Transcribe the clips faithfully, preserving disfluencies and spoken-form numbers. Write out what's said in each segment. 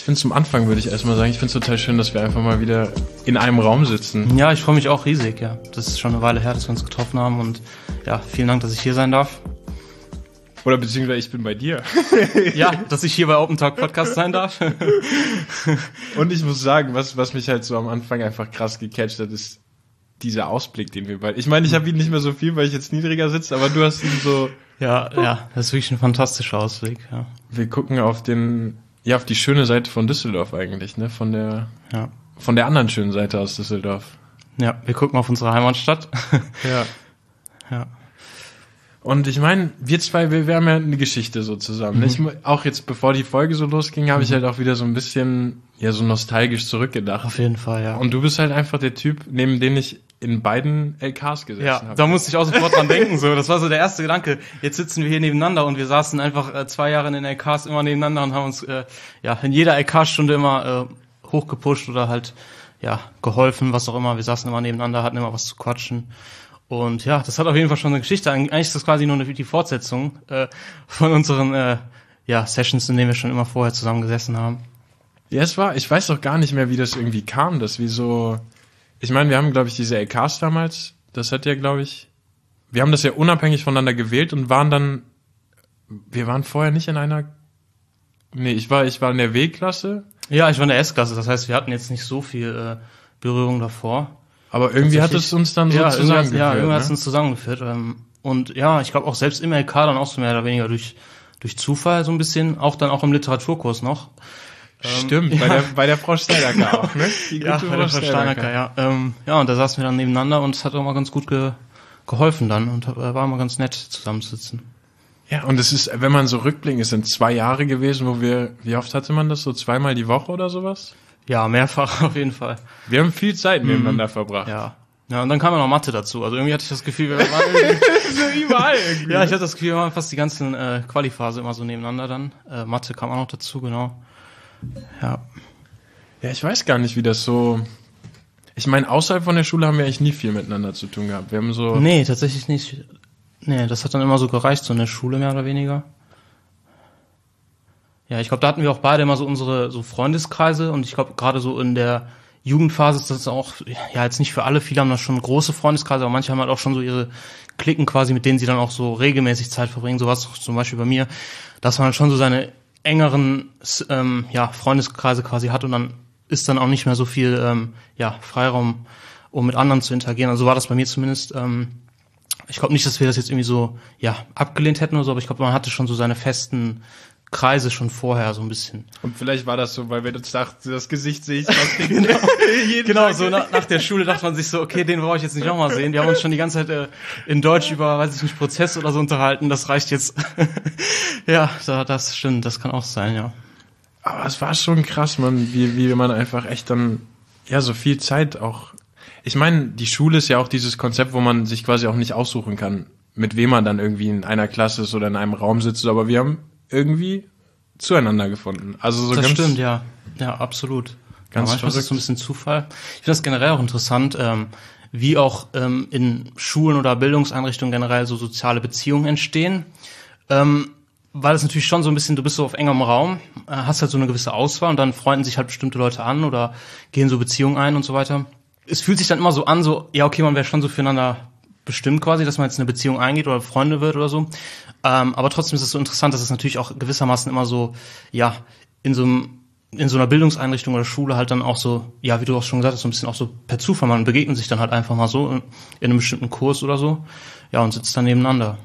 Ich finde zum Anfang, würde ich erstmal sagen, ich finde es total schön, dass wir einfach mal wieder in einem Raum sitzen. Ja, ich freue mich auch riesig, ja. Das ist schon eine Weile her, dass wir uns getroffen haben und ja, vielen Dank, dass ich hier sein darf. Oder beziehungsweise ich bin bei dir. Ja, dass ich hier bei Open Talk Podcast sein darf. Und ich muss sagen, was, was mich halt so am Anfang einfach krass gecatcht hat, ist dieser Ausblick, den wir beide... Ich meine, ich habe ihn nicht mehr so viel, weil ich jetzt niedriger sitze, aber du hast ihn so... Ja, ja, das ist wirklich ein fantastischer Ausblick, ja. Wir gucken auf den... Ja, auf die schöne Seite von Düsseldorf eigentlich, ne? Von der... Ja. Von der anderen schönen Seite aus Düsseldorf. Ja, wir gucken auf unsere Heimatstadt. Ja. Ja. Und ich meine, wir zwei, wir, wir haben ja eine Geschichte so zusammen. Mhm. Ich, auch jetzt, bevor die Folge so losging, habe mhm. ich halt auch wieder so ein bisschen, ja, so nostalgisch zurückgedacht. Auf jeden Fall, ja. Und du bist halt einfach der Typ, neben dem ich in beiden L Ks gesessen ja, habe. Ja, da musste ich auch sofort dran denken, so. Das war so der erste Gedanke. Jetzt sitzen wir hier nebeneinander und wir saßen einfach äh, zwei Jahre in den L Ks immer nebeneinander und haben uns, äh, ja, in jeder L K-Stunde immer äh, hochgepusht oder halt, ja, geholfen, was auch immer. Wir saßen immer nebeneinander, hatten immer was zu quatschen. Und ja, das hat auf jeden Fall schon eine Geschichte. Eigentlich ist das quasi nur eine, die Fortsetzung äh, von unseren äh, ja, Sessions, in denen wir schon immer vorher zusammen gesessen haben. Ja, es war, ich weiß doch gar nicht mehr, wie das irgendwie kam, dass wir so, ich meine, wir haben, glaube ich, diese L Ks damals, das hat ja, glaube ich, wir haben das ja unabhängig voneinander gewählt und waren dann, wir waren vorher nicht in einer, nee, ich war, ich war in der W-Klasse. Ja, ich war in der S-Klasse, das heißt, wir hatten jetzt nicht so viel äh, Berührung davor. Aber irgendwie hat es uns dann so ja, zusammengeführt. Ja, irgendwie ne? hat es uns zusammengeführt. Und ja, ich glaube auch selbst im L K dann auch so mehr oder weniger durch durch Zufall so ein bisschen, auch dann auch im Literaturkurs noch. Stimmt, ähm, bei, ja. der, bei der Frau Steinacker auch, ne? Die ja, bei der Frau Steinacker, ja. Ähm, ja, und da saßen wir dann nebeneinander und es hat auch mal ganz gut ge, geholfen dann und äh, war mal ganz nett zusammensitzen. Ja, und es ist, wenn man so rückblickt, es sind zwei Jahre gewesen, wo wir, wie oft hatte man das, so zweimal die Woche oder sowas? Ja, mehrfach auf jeden Fall. Wir haben viel Zeit nebeneinander mhm. verbracht. Ja. Ja, und dann kam ja noch Mathe dazu. Also irgendwie hatte ich das Gefühl, wir waren irgendwie so überall irgendwie. Ja, ich hatte das Gefühl, wir waren fast die ganzen äh, Quali-Phase immer so nebeneinander dann. Äh, Mathe kam auch noch dazu, genau. Ja. Ja, ich weiß gar nicht, wie das so... Ich meine, außerhalb von der Schule haben wir eigentlich nie viel miteinander zu tun gehabt. Wir haben so... Nee, tatsächlich nicht. Nee, das hat dann immer so gereicht, so in der Schule mehr oder weniger. Ja, ich glaube, da hatten wir auch beide immer so unsere so Freundeskreise und ich glaube, gerade so in der Jugendphase ist das auch, ja, jetzt nicht für alle, viele haben da schon große Freundeskreise, aber manche haben halt auch schon so ihre Klicken quasi, mit denen sie dann auch so regelmäßig Zeit verbringen, sowas zum Beispiel bei mir, dass man halt schon so seine engeren ähm, ja, Freundeskreise quasi hat und dann ist dann auch nicht mehr so viel ähm, ja, Freiraum, um mit anderen zu interagieren. Also so war das bei mir zumindest. Ähm, ich glaube nicht, dass wir das jetzt irgendwie so ja abgelehnt hätten oder so, aber ich glaube, man hatte schon so seine festen Kreise schon vorher so ein bisschen. Und vielleicht war das so, weil wir uns dachten, das Gesicht sehe ich fast genau, genau so nach, nach der Schule dachte man sich so, okay, den brauche ich jetzt nicht nochmal sehen. Wir haben uns schon die ganze Zeit äh, in Deutsch über, weiß ich nicht, Prozess oder so unterhalten. Das reicht jetzt. Ja, das stimmt, das kann auch sein, ja. Aber es war schon krass, man, wie, wie man einfach echt dann, ja, so viel Zeit auch. Ich meine, die Schule ist ja auch dieses Konzept, wo man sich quasi auch nicht aussuchen kann, mit wem man dann irgendwie in einer Klasse ist oder in einem Raum sitzt. Aber wir haben irgendwie zueinander gefunden. Also so das ganz, stimmt, ja. Ja, absolut. Ganz ja, manchmal ist das so ein bisschen Zufall. Ich finde das generell auch interessant, ähm, wie auch ähm, in Schulen oder Bildungseinrichtungen generell so soziale Beziehungen entstehen. Ähm, weil es natürlich schon so ein bisschen, du bist so auf engem Raum, äh, hast halt so eine gewisse Auswahl und dann freunden sich halt bestimmte Leute an oder gehen so Beziehungen ein und so weiter. Es fühlt sich dann immer so an, so, ja, okay, man wäre schon so füreinander bestimmt quasi, dass man jetzt eine Beziehung eingeht oder Freunde wird oder so. Ähm, aber trotzdem ist es so interessant, dass es natürlich auch gewissermaßen immer so, ja, in so einem, in so einer Bildungseinrichtung oder Schule halt dann auch so, ja, wie du auch schon gesagt hast, so ein bisschen auch so per Zufall, man begegnet sich dann halt einfach mal so in, in einem bestimmten Kurs oder so, ja, und sitzt dann nebeneinander.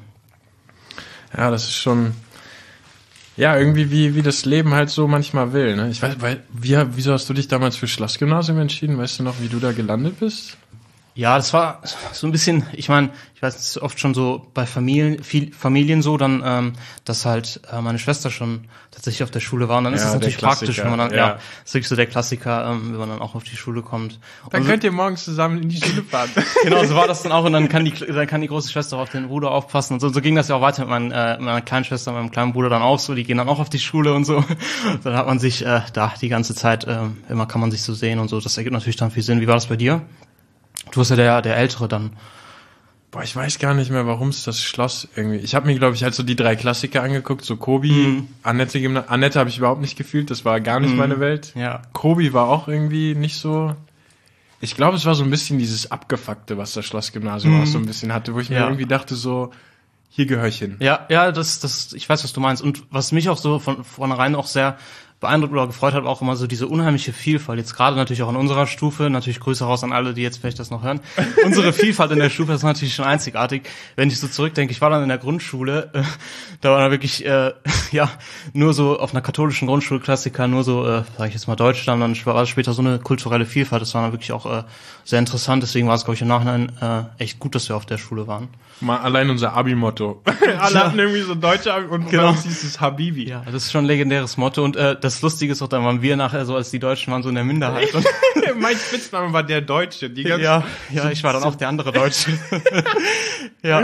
Ja, das ist schon, ja, irgendwie wie, wie das Leben halt so manchmal will, ne? Ich weiß, weil, wie, wieso hast du dich damals für Schlossgymnasium entschieden? Weißt du noch, wie du da gelandet bist? Ja, das war so ein bisschen, ich meine, ich weiß, es ist oft schon so bei Familien, viel Familien so, dann, ähm, dass halt äh, meine Schwester schon tatsächlich auf der Schule war. Und dann ja, ist es natürlich praktisch, wenn man dann, ja, ja ist wirklich so der Klassiker, ähm, wenn man dann auch auf die Schule kommt. Dann und könnt so, ihr morgens zusammen in die Schule fahren. Genau, so war das dann auch. Und dann kann die, dann kann die große Schwester auch auf den Bruder aufpassen. Und so, so ging das ja auch weiter mit, meinen, äh, mit meiner kleinen Schwester und meinem kleinen Bruder dann auch so. Die gehen dann auch auf die Schule und so. Dann hat man sich äh, da die ganze Zeit, äh, immer kann man sich so sehen und so. Das ergibt natürlich dann viel Sinn. Wie war das bei dir? Du warst ja der, der Ältere dann. Boah, ich weiß gar nicht mehr, warum es das Schloss irgendwie... Ich habe mir, glaube ich, halt so die drei Klassiker angeguckt, so Kobi, mm. Annette, Gymna- Annette habe ich überhaupt nicht gefühlt, das war gar nicht mm. meine Welt. Ja. Kobi war auch irgendwie nicht so... Ich glaube, es war so ein bisschen dieses Abgefuckte, was das Schlossgymnasium mm. auch so ein bisschen hatte, wo ich ja. mir irgendwie dachte so, hier gehöre ich hin. Ja, ja, das, das, ich weiß, was du meinst. Und was mich auch so von vornherein auch sehr beeindruckt oder gefreut hat, auch immer so diese unheimliche Vielfalt. Jetzt gerade natürlich auch in unserer Stufe, natürlich Grüße raus an alle, die jetzt vielleicht das noch hören. Unsere Vielfalt in der Stufe ist natürlich schon einzigartig. Wenn ich so zurückdenke, ich war dann in der Grundschule, äh, da war dann wirklich, äh, ja, nur so auf einer katholischen Grundschulklassiker, nur so, äh, sag ich jetzt mal Deutschland, dann war später so eine kulturelle Vielfalt. Das war dann wirklich auch äh, sehr interessant. Deswegen war es, glaube ich, im Nachhinein äh, echt gut, dass wir auf der Schule waren. Mal allein unser Abi-Motto. Alle ja. hatten irgendwie so deutsche Abi und genau. bei uns hieß es Habibi. Ja, das ist schon ein legendäres Motto. Und äh, das Lustige ist auch, dann waren wir nachher so, als die Deutschen waren, so in der Minderheit. Und mein Spitzname war der Deutsche. Die ganze ja, ja, ich war dann auch der andere Deutsche. ja.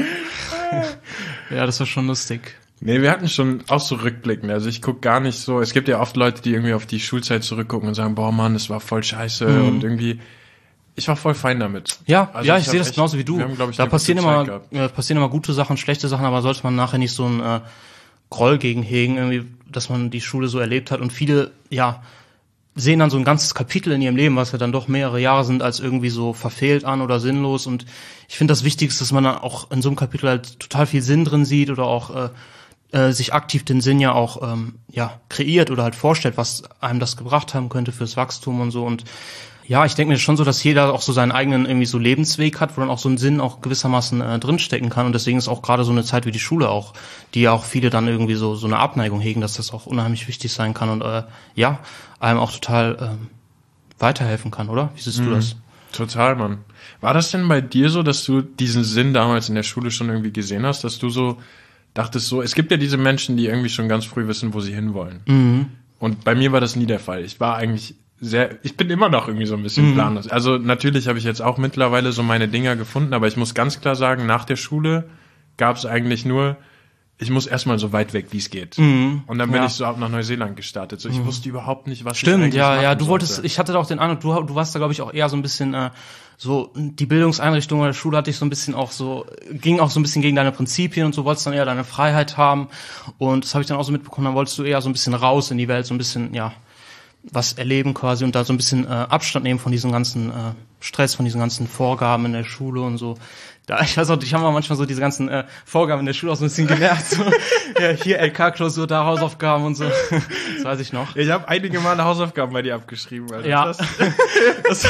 ja, das war schon lustig. Nee, wir hatten schon auch so Rückblicken. Also ich guck gar nicht so... Es gibt ja oft Leute, die irgendwie auf die Schulzeit zurückgucken und sagen, boah Mann, das war voll scheiße mhm. und irgendwie... Ich war voll fein damit. Ja, also ja, ich, ich sehe das genauso wie du. Wir haben, glaub ich, da passieren immer, äh, passieren immer gute Sachen, schlechte Sachen, aber sollte man nachher nicht so einen äh, Groll gegen hegen, irgendwie, dass man die Schule so erlebt hat. Und viele, ja, sehen dann so ein ganzes Kapitel in ihrem Leben, was ja dann doch mehrere Jahre sind, als irgendwie so verfehlt an oder sinnlos. Und ich finde das Wichtigste, dass man dann auch in so einem Kapitel halt total viel Sinn drin sieht oder auch äh, äh, sich aktiv den Sinn ja auch ähm, ja kreiert oder halt vorstellt, was einem das gebracht haben könnte fürs Wachstum und so. Und ja, ich denke mir schon so, dass jeder auch so seinen eigenen irgendwie so Lebensweg hat, wo dann auch so ein Sinn auch gewissermaßen äh, drinstecken kann. Und deswegen ist auch gerade so eine Zeit wie die Schule auch, die ja auch viele dann irgendwie so so eine Abneigung hegen, dass das auch unheimlich wichtig sein kann und äh, ja, einem auch total ähm, weiterhelfen kann, oder? Wie siehst mhm. du das? Total, Mann. War das denn bei dir so, dass du diesen Sinn damals in der Schule schon irgendwie gesehen hast, dass du so dachtest so, es gibt ja diese Menschen, die irgendwie schon ganz früh wissen, wo sie hinwollen. Mhm. Und bei mir war das nie der Fall. Ich war eigentlich sehr, ich bin immer noch irgendwie so ein bisschen mhm. planlos. Also natürlich habe ich jetzt auch mittlerweile so meine Dinger gefunden, aber ich muss ganz klar sagen, nach der Schule gab es eigentlich nur, ich muss erstmal so weit weg, wie es geht. Mhm. Und dann bin ja. ich so ab nach Neuseeland gestartet. So, ich mhm. wusste überhaupt nicht, was Stimmt, ich eigentlich ja, machen ja, du sollte. wolltest, ich hatte da auch den Eindruck, du, du warst da, glaube ich, auch eher so ein bisschen, äh, so, die Bildungseinrichtung oder Schule hatte ich so ein bisschen auch so, ging auch so ein bisschen gegen deine Prinzipien und so, wolltest dann eher deine Freiheit haben. Und das habe ich dann auch so mitbekommen, dann wolltest du eher so ein bisschen raus in die Welt, so ein bisschen, ja, was erleben quasi und da so ein bisschen äh, Abstand nehmen von diesem ganzen äh, Stress, von diesen ganzen Vorgaben in der Schule und so. Da, ich weiß auch, ich habe manchmal so diese ganzen äh, Vorgaben in der Schule auch so ein bisschen genervt. So, ja, hier L K-Klausur, da Hausaufgaben und so. Das weiß ich noch. Ich habe einige Male Hausaufgaben bei dir abgeschrieben. Also ja. Das, das,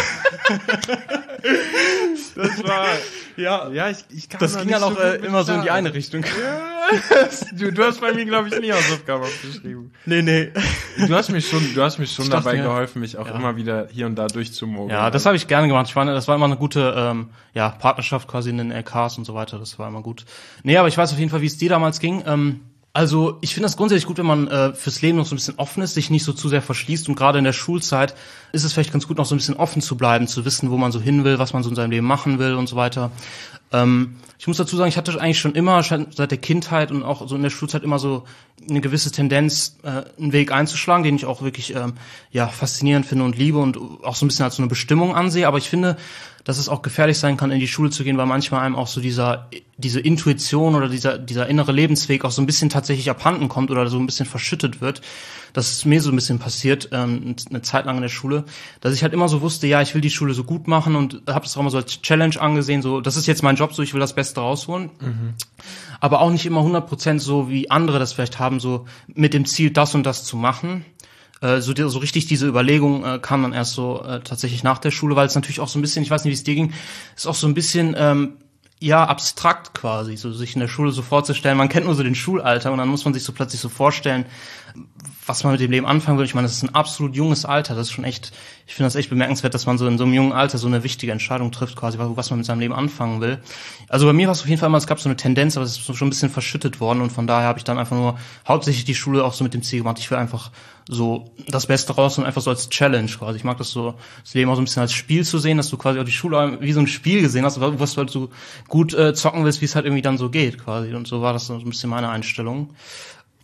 das war... Ja, ja, ich, ich kann das ging dann auch so äh, immer so in die eine Richtung. Ja. du, du hast bei mir, glaube ich, nie Hausaufgaben aufgeschrieben. Nee, nee. Du hast mich schon, du hast mich schon dachte, dabei ja. geholfen, mich auch ja. immer wieder hier und da durchzumogeln. Ja, das habe ich gerne gemacht. Ich meine, das war immer eine gute ähm, ja, Partnerschaft quasi in den L Ks und so weiter. Das war immer gut. Nee, aber ich weiß auf jeden Fall, wie es dir damals ging. Ähm, also ich finde das grundsätzlich gut, wenn man äh, fürs Leben noch so ein bisschen offen ist, sich nicht so zu sehr verschließt. Und gerade in der Schulzeit ist es vielleicht ganz gut, noch so ein bisschen offen zu bleiben, zu wissen, wo man so hin will, was man so in seinem Leben machen will und so weiter. Ähm, ich muss dazu sagen, ich hatte eigentlich schon immer, seit der Kindheit und auch so in der Schulzeit immer so eine gewisse Tendenz, äh, einen Weg einzuschlagen, den ich auch wirklich ähm, ja faszinierend finde und liebe und auch so ein bisschen als so eine Bestimmung ansehe. Aber ich finde, dass es auch gefährlich sein kann, in die Schule zu gehen, weil manchmal einem auch so dieser diese Intuition oder dieser dieser innere Lebensweg auch so ein bisschen tatsächlich abhanden kommt oder so ein bisschen verschüttet wird. Das ist mir so ein bisschen passiert, ähm, eine Zeit lang in der Schule, dass ich halt immer so wusste, ja, ich will die Schule so gut machen und habe das auch immer so als Challenge angesehen, so, das ist jetzt mein Job, so, ich will das Beste rausholen. Mhm. Aber auch nicht immer hundert Prozent so, wie andere das vielleicht haben, so mit dem Ziel, das und das zu machen. Äh, so, so richtig diese Überlegung äh, kam dann erst so äh, tatsächlich nach der Schule, weil es natürlich auch so ein bisschen, ich weiß nicht, wie es dir ging, ist auch so ein bisschen ähm, ja abstrakt quasi, so sich in der Schule so vorzustellen. Man kennt nur so den Schulalltag und dann muss man sich so plötzlich so vorstellen, was man mit dem Leben anfangen will. Ich meine, das ist ein absolut junges Alter. Das ist schon echt, ich finde das echt bemerkenswert, dass man so in so einem jungen Alter so eine wichtige Entscheidung trifft, quasi, was man mit seinem Leben anfangen will. Also bei mir war es auf jeden Fall immer, es gab so eine Tendenz, aber es ist schon ein bisschen verschüttet worden und von daher habe ich dann einfach nur hauptsächlich die Schule auch so mit dem Ziel gemacht. Ich will einfach so das Beste raus und einfach so als Challenge quasi. Ich mag das so, das Leben auch so ein bisschen als Spiel zu sehen, dass du quasi auch die Schule wie so ein Spiel gesehen hast, was du halt so gut äh, zocken willst, wie es halt irgendwie dann so geht quasi. Und so war das so ein bisschen meine Einstellung.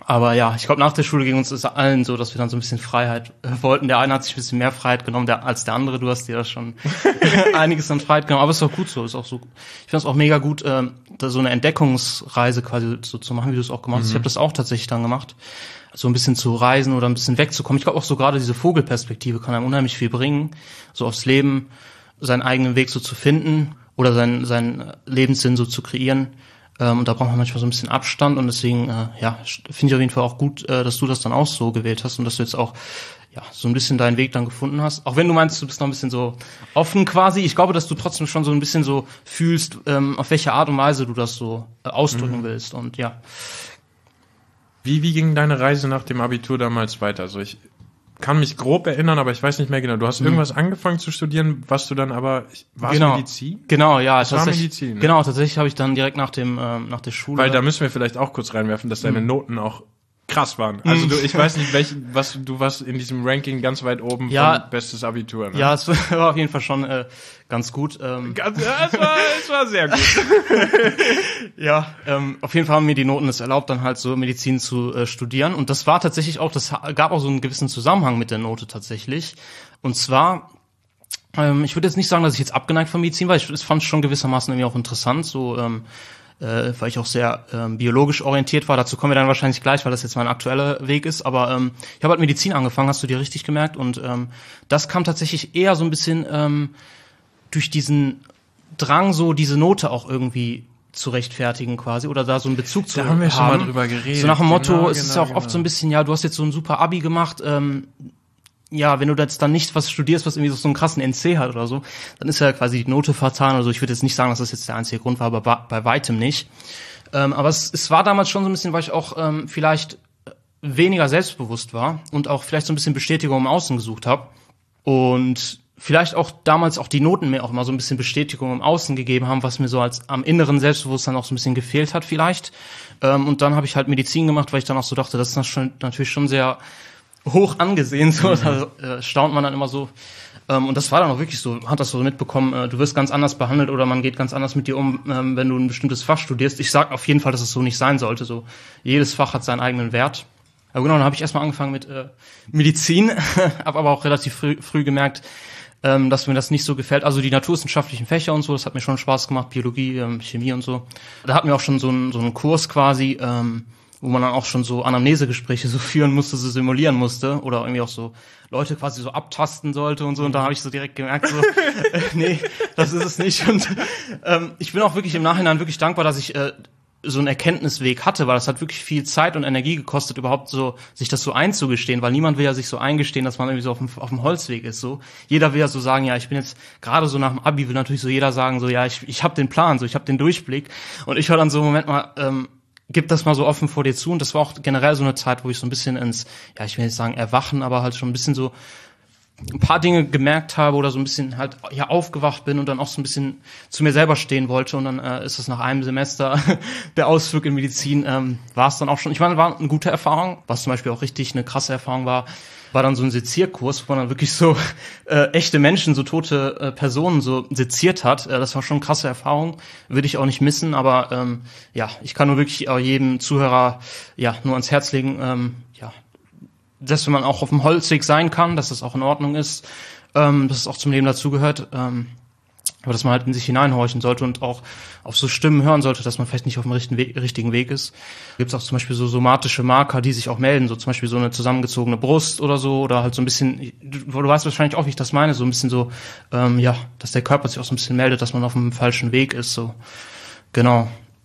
Aber ja, ich glaube, nach der Schule ging uns es allen so, dass wir dann so ein bisschen Freiheit äh, wollten. Der eine hat sich ein bisschen mehr Freiheit genommen der, als der andere. Du hast dir da schon einiges an Freiheit genommen. Aber es ist auch gut so. Ist auch so. Ich finde es auch mega gut, äh, da so eine Entdeckungsreise quasi so zu machen, wie du es auch gemacht hast. Mhm. Ich habe das auch tatsächlich dann gemacht. So ein bisschen zu reisen oder ein bisschen wegzukommen. Ich glaube auch so gerade diese Vogelperspektive kann einem unheimlich viel bringen. So aufs Leben, seinen eigenen Weg so zu finden oder seinen, seinen Lebenssinn so zu kreieren. Und da braucht man manchmal so ein bisschen Abstand und deswegen, äh, ja, finde ich auf jeden Fall auch gut, äh, dass du das dann auch so gewählt hast und dass du jetzt auch, ja, so ein bisschen deinen Weg dann gefunden hast. Auch wenn du meinst, du bist noch ein bisschen so offen quasi. Ich glaube, dass du trotzdem schon so ein bisschen so fühlst, ähm, auf welche Art und Weise du das so äh, ausdrücken mhm. willst und ja. Wie, wie ging deine Reise nach dem Abitur damals weiter? Also ich kann mich grob erinnern, aber ich weiß nicht mehr genau. Du hast mhm. irgendwas angefangen zu studieren, was du dann aber, war es genau. Medizin? Genau, ja. Das war Medizin. Ne? Genau, tatsächlich habe ich dann direkt nach dem ähm, nach der Schule. Weil da müssen wir vielleicht auch kurz reinwerfen, dass deine mhm. Noten auch krass waren. Also du, ich weiß nicht, welchen, was du warst in diesem Ranking ganz weit oben ja, von bestes Abitur. Ne? Ja, es war auf jeden Fall schon äh, ganz gut. Ähm. Ganz, ja, es war, es war sehr gut. ja, ähm, auf jeden Fall haben mir die Noten es erlaubt, dann halt so Medizin zu äh, studieren. Und das war tatsächlich auch, das gab auch so einen gewissen Zusammenhang mit der Note tatsächlich. Und zwar, ähm, ich würde jetzt nicht sagen, dass ich jetzt abgeneigt von Medizin war. Ich, ich fand es schon gewissermaßen irgendwie auch interessant, so ähm, äh, weil ich auch sehr ähm, biologisch orientiert war. Dazu kommen wir dann wahrscheinlich gleich, weil das jetzt mein aktueller Weg ist. Aber ähm, ich habe halt Medizin angefangen, hast du dir richtig gemerkt. Und ähm, das kam tatsächlich eher so ein bisschen ähm, durch diesen Drang, so diese Note auch irgendwie zu rechtfertigen quasi oder da so einen Bezug zu haben. Da haben wir schon mal drüber geredet. So nach dem Motto, genau, es ist genau, ja auch genau. oft so ein bisschen, ja, du hast jetzt so ein super Abi gemacht, ähm, ja, wenn du jetzt dann nicht was studierst, was irgendwie so einen krassen N C hat oder so, dann ist ja quasi die Note vertan. Also ich würde jetzt nicht sagen, dass das jetzt der einzige Grund war, aber bei, bei weitem nicht. Ähm, aber es, es war damals schon so ein bisschen, weil ich auch ähm, vielleicht weniger selbstbewusst war und auch vielleicht so ein bisschen Bestätigung im Außen gesucht habe. Und vielleicht auch damals auch die Noten mir auch immer so ein bisschen Bestätigung im Außen gegeben haben, was mir so als am inneren Selbstbewusstsein auch so ein bisschen gefehlt hat vielleicht. Ähm, und dann habe ich halt Medizin gemacht, weil ich dann auch so dachte, das ist schon, natürlich schon sehr hoch angesehen, so, mhm. da äh, staunt man dann immer so. Ähm, und das war dann auch wirklich so, hat das so mitbekommen, äh, du wirst ganz anders behandelt oder man geht ganz anders mit dir um, ähm, wenn du ein bestimmtes Fach studierst. Ich sag auf jeden Fall, dass es so nicht sein sollte, so. Jedes Fach hat seinen eigenen Wert. Aber genau, dann habe ich erstmal angefangen mit äh, Medizin, habe aber auch relativ früh, früh gemerkt, ähm, dass mir das nicht so gefällt. Also die naturwissenschaftlichen Fächer und so, das hat mir schon Spaß gemacht, Biologie, ähm, Chemie und so. Da hatten wir auch schon so einen so einen Kurs quasi, ähm, wo man dann auch schon so Anamnesegespräche so führen musste, so simulieren musste oder irgendwie auch so Leute quasi so abtasten sollte und so. Und da habe ich so direkt gemerkt, so, äh, nee, das ist es nicht. Und ähm, ich bin auch wirklich im Nachhinein wirklich dankbar, dass ich äh, so einen Erkenntnisweg hatte, weil das hat wirklich viel Zeit und Energie gekostet, überhaupt so sich das so einzugestehen, weil niemand will ja sich so eingestehen, dass man irgendwie so auf dem, auf dem Holzweg ist. So, jeder will ja so sagen, ja, ich bin jetzt gerade so nach dem Abi, will natürlich so jeder sagen, so, ja, ich ich habe den Plan, so, ich habe den Durchblick. Und ich höre dann so, Moment mal, ähm, gib das mal so offen vor dir zu. Und das war auch generell so eine Zeit, wo ich so ein bisschen ins, ja, ich will nicht sagen Erwachen, aber halt schon ein bisschen so ein paar Dinge gemerkt habe oder so ein bisschen halt ja aufgewacht bin und dann auch so ein bisschen zu mir selber stehen wollte. Und dann äh, ist es nach einem Semester der Ausflug in Medizin, ähm, war es dann auch schon, ich meine, war eine gute Erfahrung. Was zum Beispiel auch richtig eine krasse Erfahrung war, war dann so ein Sezierkurs, wo man dann wirklich so äh, echte Menschen, so tote äh, Personen so seziert hat. Äh, das war schon eine krasse Erfahrung, würde ich auch nicht missen. Aber ähm, ja, ich kann nur wirklich auch jedem Zuhörer ja nur ans Herz legen, ähm, ja, dass man auch auf dem Holzweg sein kann, dass das auch in Ordnung ist, ähm, dass es auch zum Leben dazugehört, ähm, aber dass man halt in sich hineinhorchen sollte und auch auf so Stimmen hören sollte, dass man vielleicht nicht auf dem richtigen Weg, richtigen Weg ist. Gibt es auch zum Beispiel so somatische Marker, die sich auch melden, so zum Beispiel so eine zusammengezogene Brust oder so, oder halt so ein bisschen, du, du weißt wahrscheinlich auch, wie ich das meine, so ein bisschen so, ähm, ja, dass der Körper sich auch so ein bisschen meldet, dass man auf dem falschen Weg ist, so, genau.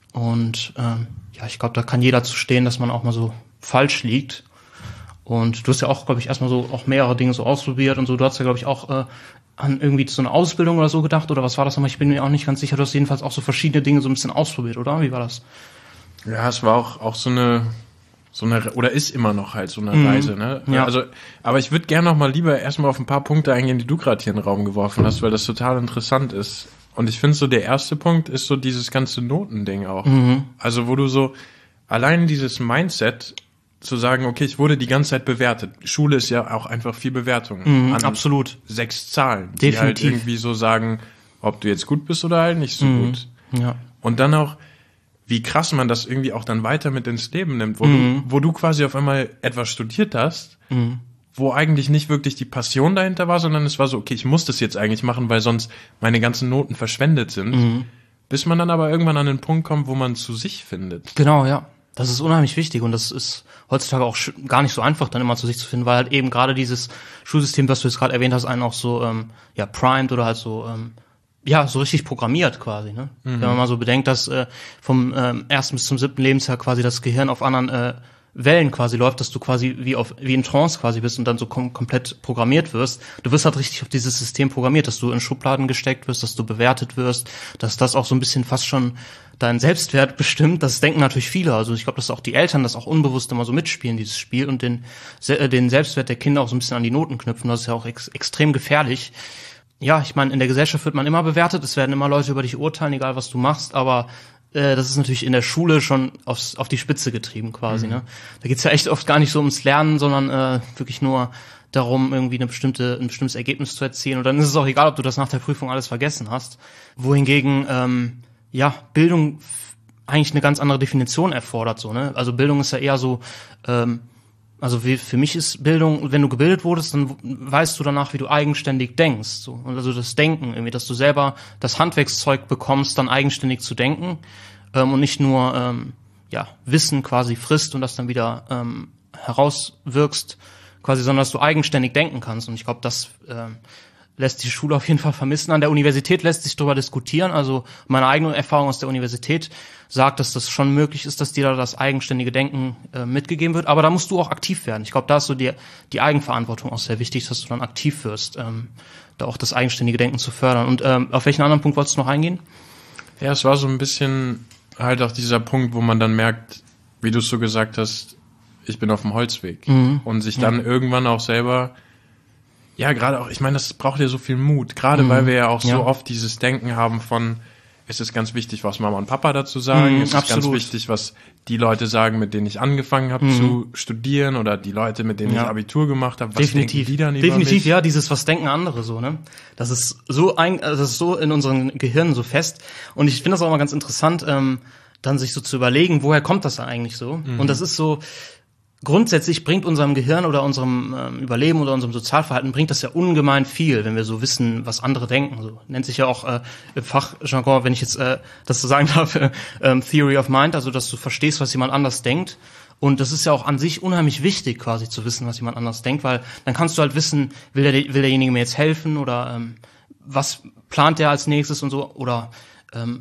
Und ähm, ja, ich glaube, da kann jeder zu stehen, dass man auch mal so falsch liegt. Und du hast ja auch, glaube ich, erstmal so auch mehrere Dinge so ausprobiert und so. Du hast ja, glaube ich, auch äh, an irgendwie so eine Ausbildung oder so gedacht. Oder was war das nochmal? Ich bin mir auch nicht ganz sicher. Du hast jedenfalls auch so verschiedene Dinge so ein bisschen ausprobiert, oder? Wie war das? Ja, es war auch auch so eine, so eine oder ist immer noch halt so eine Mhm. Reise, ne? Ja. Also, aber ich würde gerne noch mal lieber erstmal auf ein paar Punkte eingehen, die du gerade hier in den Raum geworfen hast, weil das total interessant ist. Und ich finde so, der erste Punkt ist so dieses ganze Notending auch. Mhm. Also, wo du so allein dieses Mindset zu sagen, okay, ich wurde die ganze Zeit bewertet. Schule ist ja auch einfach viel Bewertung. Mhm, an absolut. Sechs Zahlen, die Definitiv. halt irgendwie so sagen, ob du jetzt gut bist oder halt nicht so Mhm. gut. Ja. Und dann auch, wie krass man das irgendwie auch dann weiter mit ins Leben nimmt, wo Mhm. du, wo du quasi auf einmal etwas studiert hast, Mhm. wo eigentlich nicht wirklich die Passion dahinter war, sondern es war so, okay, ich muss das jetzt eigentlich machen, weil sonst meine ganzen Noten verschwendet sind. Mhm. Bis man dann aber irgendwann an den Punkt kommt, wo man zu sich findet. Genau, ja. Das ist unheimlich wichtig und das ist heutzutage auch sch- gar nicht so einfach, dann immer zu sich zu finden, weil halt eben gerade dieses Schulsystem, was du jetzt gerade erwähnt hast, einen auch so ähm, ja primed oder halt so ähm, ja so richtig programmiert quasi. Ne? Mhm. Wenn man mal so bedenkt, dass äh, vom ähm, ersten bis zum siebten Lebensjahr quasi das Gehirn auf anderen äh, Wellen quasi läuft, dass du quasi wie auf wie in Trance quasi bist und dann so kom- komplett programmiert wirst. Du wirst halt richtig auf dieses System programmiert, dass du in Schubladen gesteckt wirst, dass du bewertet wirst, dass das auch so ein bisschen fast schon deinen Selbstwert bestimmt. Das denken natürlich viele. Also ich glaube, dass auch die Eltern das auch unbewusst immer so mitspielen, dieses Spiel, und den se- den Selbstwert der Kinder auch so ein bisschen an die Noten knüpfen. Das ist ja auch ex- extrem gefährlich. Ja, ich meine, in der Gesellschaft wird man immer bewertet. Es werden immer Leute über dich urteilen, egal was du machst, aber das ist natürlich in der Schule schon aufs, auf die Spitze getrieben quasi. Mhm. Ne? Da geht's ja echt oft gar nicht so ums Lernen, sondern äh, wirklich nur darum, irgendwie eine bestimmte, ein bestimmtes Ergebnis zu erzielen. Und dann ist es auch egal, ob du das nach der Prüfung alles vergessen hast. Wohingegen ähm, ja Bildung eigentlich eine ganz andere Definition erfordert. So, ne? Also Bildung ist ja eher so, ähm, also wie, für mich ist Bildung, wenn du gebildet wurdest, dann weißt du danach, wie du eigenständig denkst. So. Und also das Denken, irgendwie, dass du selber das Handwerkszeug bekommst, dann eigenständig zu denken ähm, und nicht nur ähm, ja Wissen quasi frisst und das dann wieder ähm, herauswirkst, quasi, sondern dass du eigenständig denken kannst. Und ich glaube, das ähm, lässt die Schule auf jeden Fall vermissen. An der Universität lässt sich darüber diskutieren. Also meine eigene Erfahrung aus der Universität sagt, dass das schon möglich ist, dass dir da das eigenständige Denken äh, mitgegeben wird. Aber da musst du auch aktiv werden. Ich glaube, da ist so die, die Eigenverantwortung auch sehr wichtig, dass du dann aktiv wirst, ähm, da auch das eigenständige Denken zu fördern. Und ähm, auf welchen anderen Punkt wolltest du noch eingehen? Ja, es war so ein bisschen halt auch dieser Punkt, wo man dann merkt, wie du es so gesagt hast, ich bin auf dem Holzweg. Mhm. Und sich dann ja. irgendwann auch selber... Ja, gerade auch, ich meine, das braucht ja so viel Mut, gerade mhm. weil wir ja auch ja. so oft dieses Denken haben von, es ist ganz wichtig, was Mama und Papa dazu sagen, mhm, es ist absolut. ganz wichtig, was die Leute sagen, mit denen ich angefangen habe mhm. zu studieren, oder die Leute, mit denen ja. ich Abitur gemacht habe, was Definitiv. denken die dann über Definitiv, mich? ja, dieses, was denken andere so, ne? Das ist so ein, das ist so in unseren Gehirnen so fest, und ich finde das auch mal ganz interessant, ähm, dann sich so zu überlegen, woher kommt das eigentlich so? Mhm. Und das ist so, grundsätzlich bringt unserem Gehirn oder unserem ähm, Überleben oder unserem Sozialverhalten bringt das ja ungemein viel, wenn wir so wissen, was andere denken. So nennt sich ja auch äh, im Fachjargon, wenn ich jetzt äh, das so sagen darf, äh, ähm, Theory of Mind, also dass du verstehst, was jemand anders denkt. Und das ist ja auch an sich unheimlich wichtig, quasi zu wissen, was jemand anders denkt, weil dann kannst du halt wissen, will der will derjenige mir jetzt helfen, oder ähm, was plant der als nächstes und so, oder ähm,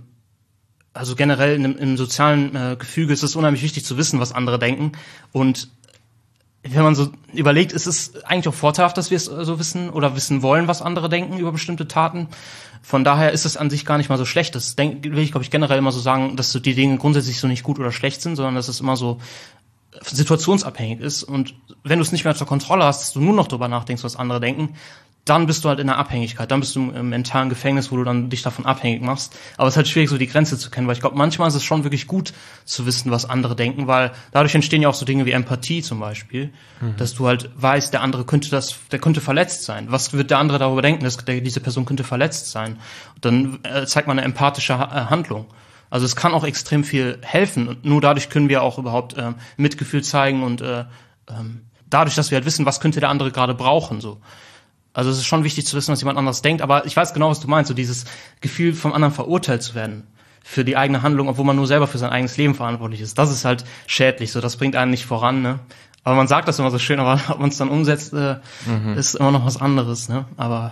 also generell im, im sozialen äh, Gefüge ist es unheimlich wichtig zu wissen, was andere denken. Und wenn man so überlegt, ist es eigentlich auch vorteilhaft, dass wir es so wissen oder wissen wollen, was andere denken über bestimmte Taten. Von daher ist es an sich gar nicht mal so schlecht. Das denk, will ich, glaube ich, generell immer so sagen, dass so die Dinge grundsätzlich so nicht gut oder schlecht sind, sondern dass es immer so situationsabhängig ist. Und wenn du es nicht mehr zur Kontrolle hast, dass du nur noch drüber nachdenkst, was andere denken, dann bist du halt in der Abhängigkeit, dann bist du im mentalen Gefängnis, wo du dann dich davon abhängig machst. Aber es ist halt schwierig, so die Grenze zu kennen, weil ich glaube, manchmal ist es schon wirklich gut zu wissen, was andere denken, weil dadurch entstehen ja auch so Dinge wie Empathie zum Beispiel, mhm. dass du halt weißt, der andere könnte das, der könnte verletzt sein. Was wird der andere darüber denken, dass der, diese Person könnte verletzt sein? Und dann äh, zeigt man eine empathische ha- Handlung. Also es kann auch extrem viel helfen, und nur dadurch können wir auch überhaupt äh, Mitgefühl zeigen und äh, ähm, dadurch, dass wir halt wissen, was könnte der andere gerade brauchen, so. Also es ist schon wichtig zu wissen, was jemand anderes denkt, aber ich weiß genau, was du meinst, so dieses Gefühl, vom anderen verurteilt zu werden für die eigene Handlung, obwohl man nur selber für sein eigenes Leben verantwortlich ist. Das ist halt schädlich, so, das bringt einen nicht voran, ne? Aber man sagt das immer so schön, aber ob man es dann umsetzt, äh, mhm. ist immer noch was anderes, ne? Aber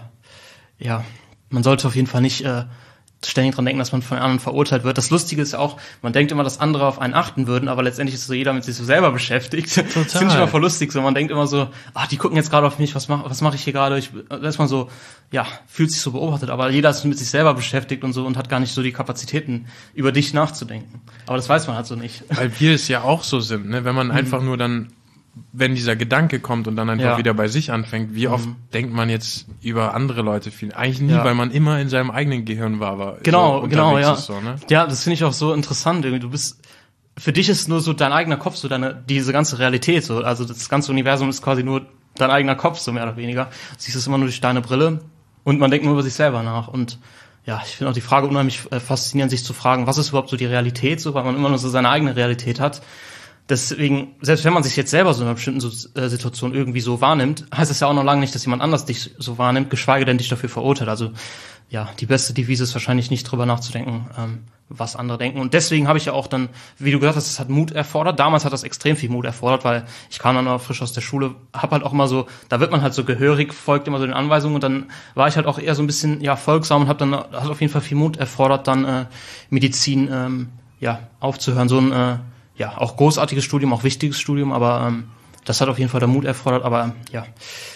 ja, man sollte auf jeden Fall nicht äh, ständig dran denken, dass man von anderen verurteilt wird. Das Lustige ist ja auch, man denkt immer, dass andere auf einen achten würden, aber letztendlich ist so jeder mit sich so selber beschäftigt. Total. Das finde ich immer voll lustig. So, man denkt immer so, ah, die gucken jetzt gerade auf mich, was mache was mach ich hier gerade? Ich, da ist man so, ja, fühlt sich so beobachtet, aber jeder ist mit sich selber beschäftigt und so und hat gar nicht so die Kapazitäten, über dich nachzudenken. Aber das weiß man halt so nicht. Weil wir es ja auch so sind, ne? Wenn man mhm. einfach nur dann, wenn dieser Gedanke kommt und dann einfach ja. wieder bei sich anfängt, wie oft mhm. denkt man jetzt über andere Leute viel? Eigentlich nie, ja. weil man immer in seinem eigenen Gehirn war. war genau, so genau, ja. Ist so, ne? Ja, das finde ich auch so interessant. Du bist, für dich ist nur so dein eigener Kopf, so deine, diese ganze Realität, so. Also das ganze Universum ist quasi nur dein eigener Kopf, so mehr oder weniger. Du siehst es immer nur durch deine Brille und man denkt nur über sich selber nach. Und ja, ich finde auch die Frage unheimlich äh, faszinierend, sich zu fragen, was ist überhaupt so die Realität, so, weil man immer nur so seine eigene Realität hat. Deswegen, selbst wenn man sich jetzt selber so in einer bestimmten so, äh, Situation irgendwie so wahrnimmt, heißt das ja auch noch lange nicht, dass jemand anders dich so wahrnimmt, geschweige denn dich dafür verurteilt. Also ja, die beste Devise ist wahrscheinlich nicht drüber nachzudenken, ähm, was andere denken. Und deswegen habe ich ja auch dann, wie du gesagt hast, es hat Mut erfordert. Damals hat das extrem viel Mut erfordert, weil ich kam dann auch frisch aus der Schule, hab halt auch immer so, da wird man halt so gehörig, folgt immer so den Anweisungen und dann war ich halt auch eher so ein bisschen, ja, folgsam und habe dann, hat auf jeden Fall viel Mut erfordert, dann äh, Medizin, ähm, ja, aufzuhören. So ein, äh, ja, auch großartiges Studium, auch wichtiges Studium, aber ähm, das hat auf jeden Fall der Mut erfordert, aber ähm, ja,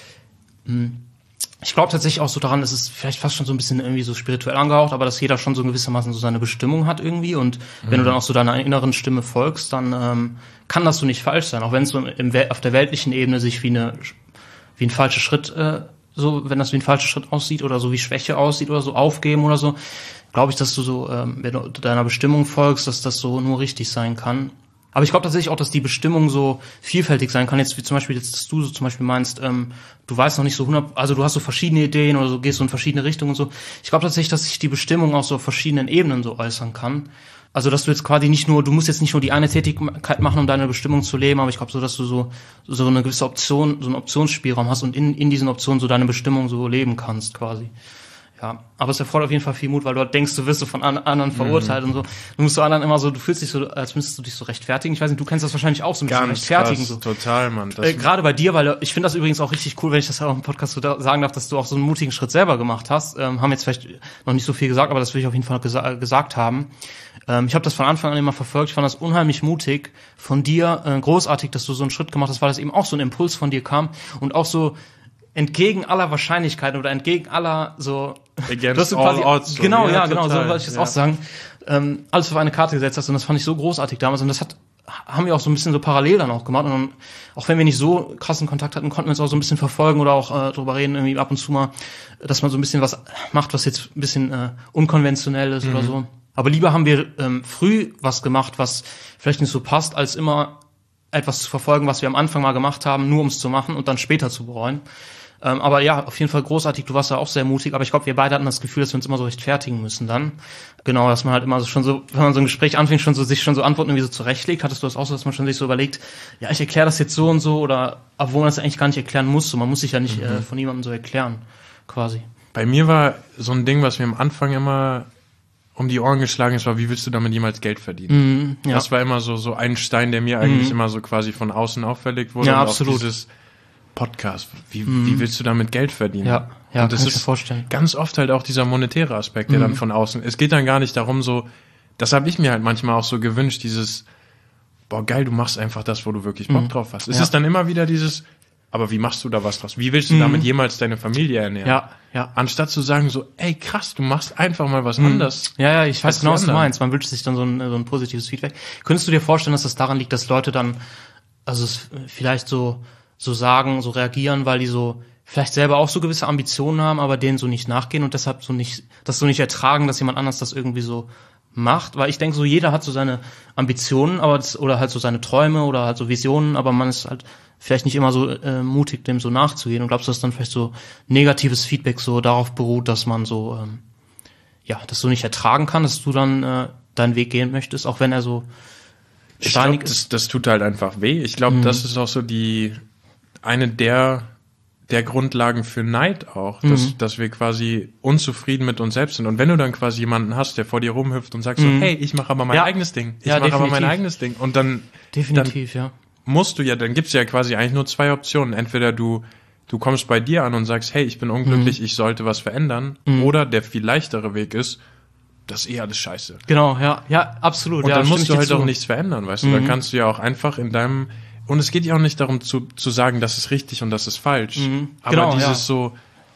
mh. Ich glaube tatsächlich auch so daran, es ist vielleicht fast schon so ein bisschen irgendwie so spirituell angehaucht, aber dass jeder schon so gewissermaßen so seine Bestimmung hat irgendwie und mhm. wenn du dann auch so deiner inneren Stimme folgst, dann ähm, kann das so nicht falsch sein, auch wenn es so im, auf der weltlichen Ebene sich wie eine wie ein falscher Schritt äh, so, wenn das wie ein falscher Schritt aussieht oder so wie Schwäche aussieht oder so aufgeben oder so, glaube ich, dass du so, ähm, wenn du deiner Bestimmung folgst, dass das so nur richtig sein kann. Aber ich glaube tatsächlich auch, dass die Bestimmung so vielfältig sein kann. Jetzt wie zum Beispiel, jetzt, dass du so zum Beispiel meinst, ähm, du weißt noch nicht so hundert, also du hast so verschiedene Ideen oder so, gehst so in verschiedene Richtungen und so. Ich glaube tatsächlich, dass sich die Bestimmung auch so auf verschiedenen Ebenen so äußern kann. Also, dass du jetzt quasi nicht nur, du musst jetzt nicht nur die eine Tätigkeit machen, um deine Bestimmung zu leben, aber ich glaube so, dass du so, so eine gewisse Option, so einen Optionsspielraum hast und in, in diesen Optionen so deine Bestimmung so leben kannst quasi. Ja, aber es erfordert auf jeden Fall viel Mut, weil du denkst, du wirst so von an, anderen verurteilt mhm. und so. Du musst so anderen immer so, du fühlst dich so, als müsstest du dich so rechtfertigen. Ich weiß nicht, du kennst das wahrscheinlich auch so ein bisschen rechtfertigen. Krass, so. Total, Mann. Äh, Gerade bei dir, weil ich finde das übrigens auch richtig cool, wenn ich das auch im Podcast so da sagen darf, dass du auch so einen mutigen Schritt selber gemacht hast. Ähm, haben jetzt vielleicht noch nicht so viel gesagt, aber das will ich auf jeden Fall gesa- gesagt haben. Ähm, ich habe das von Anfang an immer verfolgt. Ich fand das unheimlich mutig von dir, äh, großartig, dass du so einen Schritt gemacht hast, weil das eben auch so ein Impuls von dir kam und auch so entgegen aller Wahrscheinlichkeiten oder entgegen aller so Against all odds. So. Genau, ja, ja genau, total. so wollte ich das ja. auch sagen. Ähm, alles auf eine Karte gesetzt hast und das fand ich so großartig damals und das hat haben wir auch so ein bisschen so parallel dann auch gemacht und dann, auch wenn wir nicht so krassen Kontakt hatten, konnten wir uns auch so ein bisschen verfolgen oder auch äh, drüber reden, irgendwie ab und zu mal, dass man so ein bisschen was macht, was jetzt ein bisschen äh, unkonventionell ist mhm. oder so. Aber lieber haben wir ähm, früh was gemacht, was vielleicht nicht so passt, als immer etwas zu verfolgen, was wir am Anfang mal gemacht haben, nur um es zu machen und dann später zu bereuen. Ähm, aber ja, auf jeden Fall großartig. Du warst ja auch sehr mutig. Aber ich glaube, wir beide hatten das Gefühl, dass wir uns immer so rechtfertigen müssen dann. Genau, dass man halt immer so schon so, wenn man so ein Gespräch anfängt, schon so sich schon so Antworten irgendwie so zurechtlegt. Hattest du das auch so, dass man schon sich so überlegt, ja, ich erkläre das jetzt so und so oder, obwohl man das eigentlich gar nicht erklären muss. So, man muss sich ja nicht mhm. äh, von niemandem so erklären, quasi. Bei mir war so ein Ding, was mir am Anfang immer um die Ohren geschlagen ist, war, wie willst du damit jemals Geld verdienen? Mhm, ja. Das war immer so, so ein Stein, der mir eigentlich mhm. immer so quasi von außen auferlegt wurde. Ja, und absolut. Auch dieses Podcast, wie, mhm. wie willst du damit Geld verdienen? Ja, ja, und das kann ich ist mir vorstellen. Ganz oft halt auch dieser monetäre Aspekt, der mhm. dann von außen, es geht dann gar nicht darum so, das habe ich mir halt manchmal auch so gewünscht, dieses, boah geil, du machst einfach das, wo du wirklich Bock mhm. drauf hast. Es ja. ist dann immer wieder dieses, aber wie machst du da was draus? Wie willst du mhm. damit jemals deine Familie ernähren? Ja, ja. Anstatt zu sagen so, ey krass, du machst einfach mal was mhm. anderes. Ja, ja, ich weiß genau, was du meinst. Man wünscht sich dann so ein, so ein positives Feedback. Könntest du dir vorstellen, dass das daran liegt, dass Leute dann, also es vielleicht so, so sagen, so reagieren, weil die so vielleicht selber auch so gewisse Ambitionen haben, aber denen so nicht nachgehen und deshalb so nicht, das so nicht ertragen, dass jemand anders das irgendwie so macht, weil ich denke so, jeder hat so seine Ambitionen, aber das, oder halt so seine Träume oder halt so Visionen, aber man ist halt vielleicht nicht immer so äh, mutig, dem so nachzugehen und glaubst du, dass dann vielleicht so negatives Feedback so darauf beruht, dass man so, ähm, ja, das so nicht ertragen kann, dass du dann äh, deinen Weg gehen möchtest, auch wenn er so steinig ist? Das, das tut halt einfach weh. Ich glaube, mhm. das ist auch so die eine der der Grundlagen für Neid auch, dass, mhm. dass wir quasi unzufrieden mit uns selbst sind. Und wenn du dann quasi jemanden hast, der vor dir rumhüpft und sagt mhm. so, hey, ich mache aber mein ja. eigenes Ding. Ich ja, mache aber mein eigenes Ding. Und dann, definitiv, dann ja. musst du ja, dann gibt's ja quasi eigentlich nur zwei Optionen. Entweder du, du kommst bei dir an und sagst, hey, ich bin unglücklich, mhm. ich sollte was verändern. Mhm. Oder der viel leichtere Weg ist, das ist eh alles scheiße. Genau, ja, ja, absolut. Und ja, dann musst du halt auch nichts verändern, weißt du. Mhm. Dann kannst du ja auch einfach in deinem, und es geht ja auch nicht darum zu, zu sagen, das ist richtig und das ist falsch. Mhm. Aber genau, dieses ja. so,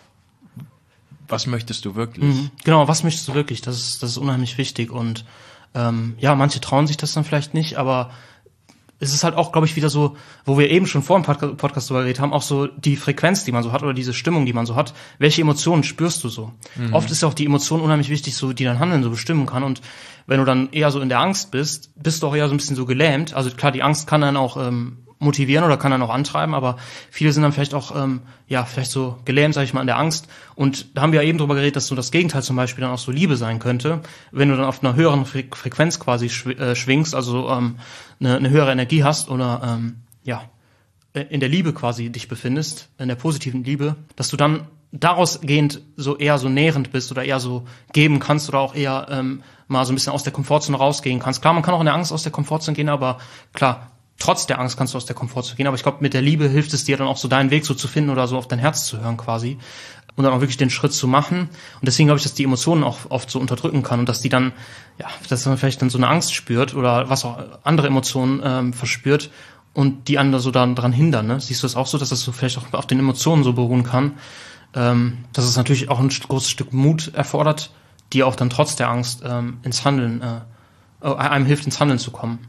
was möchtest du wirklich? Mhm. Genau, was möchtest du wirklich? Das ist, das ist unheimlich wichtig. Und ähm, ja, manche trauen sich das dann vielleicht nicht, aber es ist halt auch, glaube ich, wieder so, wo wir eben schon vor dem Podcast, Podcast drüber geredet haben, auch so die Frequenz, die man so hat oder diese Stimmung, die man so hat. Welche Emotionen spürst du so? Mhm. Oft ist ja auch die Emotion unheimlich wichtig, so die dein Handeln so bestimmen kann. Und wenn du dann eher so in der Angst bist, bist du auch eher so ein bisschen so gelähmt. Also klar, die Angst kann dann auch ähm, motivieren oder kann dann auch antreiben, aber viele sind dann vielleicht auch, ähm, ja, vielleicht so gelähmt, sag ich mal, an der Angst. Und da haben wir ja eben drüber geredet, dass so das Gegenteil zum Beispiel dann auch so Liebe sein könnte, wenn du dann auf einer höheren Fre- Frequenz quasi schw- äh, schwingst, also ähm, eine, eine höhere Energie hast oder, ähm, ja, in der Liebe quasi dich befindest, in der positiven Liebe, dass du dann daraus gehend so eher so nährend bist oder eher so geben kannst oder auch eher ähm, mal so ein bisschen aus der Komfortzone rausgehen kannst. Klar, man kann auch in der Angst aus der Komfortzone gehen, aber klar, trotz der Angst kannst du aus der Komfortzone gehen. Aber ich glaube, mit der Liebe hilft es dir dann auch so deinen Weg so zu finden oder so auf dein Herz zu hören quasi und dann auch wirklich den Schritt zu machen. Und deswegen glaube ich, dass die Emotionen auch oft so unterdrücken kann und dass die dann, ja, dass man vielleicht dann so eine Angst spürt oder was auch andere Emotionen ähm, verspürt und die andere so dann daran hindern. Ne? Siehst du es auch so, dass das so vielleicht auch auf den Emotionen so beruhen kann? Ähm, dass es natürlich auch ein großes Stück Mut erfordert, die auch dann trotz der Angst ähm, ins Handeln, äh, einem hilft, ins Handeln zu kommen.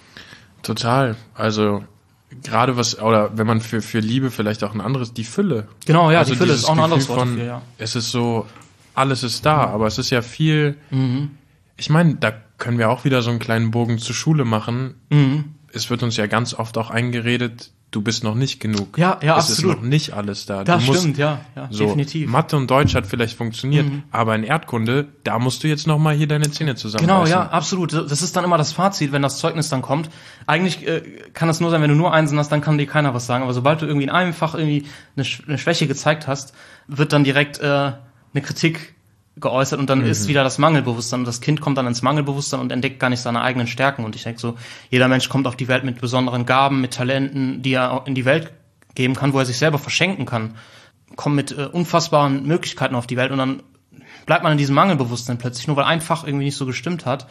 Total. Also gerade was, oder wenn man für für Liebe vielleicht auch ein anderes, die Fülle. Genau, ja, also die Fülle ist auch ein anderes Wort von, dafür, ja. Es ist so, alles ist da, mhm. aber es ist ja viel, mhm. ich meine, da können wir auch wieder so einen kleinen Bogen zur Schule machen. Mhm. Es wird uns ja ganz oft auch eingeredet, du bist noch nicht genug. Ja, ja, es absolut. ist noch nicht alles da. Das du musst, stimmt, ja, ja, so, definitiv. Mathe und Deutsch hat vielleicht funktioniert, mhm. aber in Erdkunde, da musst du jetzt noch mal hier deine Zähne zusammenbeißen. Genau, ja, absolut. Das ist dann immer das Fazit, wenn das Zeugnis dann kommt. Eigentlich äh, kann das nur sein, wenn du nur Einsen hast, dann kann dir keiner was sagen. Aber sobald du irgendwie in einem Fach irgendwie eine, Sch- eine Schwäche gezeigt hast, wird dann direkt äh, eine Kritik geäußert und dann mhm. ist wieder das Mangelbewusstsein und das Kind kommt dann ins Mangelbewusstsein und entdeckt gar nicht seine eigenen Stärken und ich denke so, jeder Mensch kommt auf die Welt mit besonderen Gaben, mit Talenten, die er in die Welt geben kann, wo er sich selber verschenken kann, kommt mit äh, unfassbaren Möglichkeiten auf die Welt und dann bleibt man in diesem Mangelbewusstsein plötzlich, nur weil ein Fach irgendwie nicht so gestimmt hat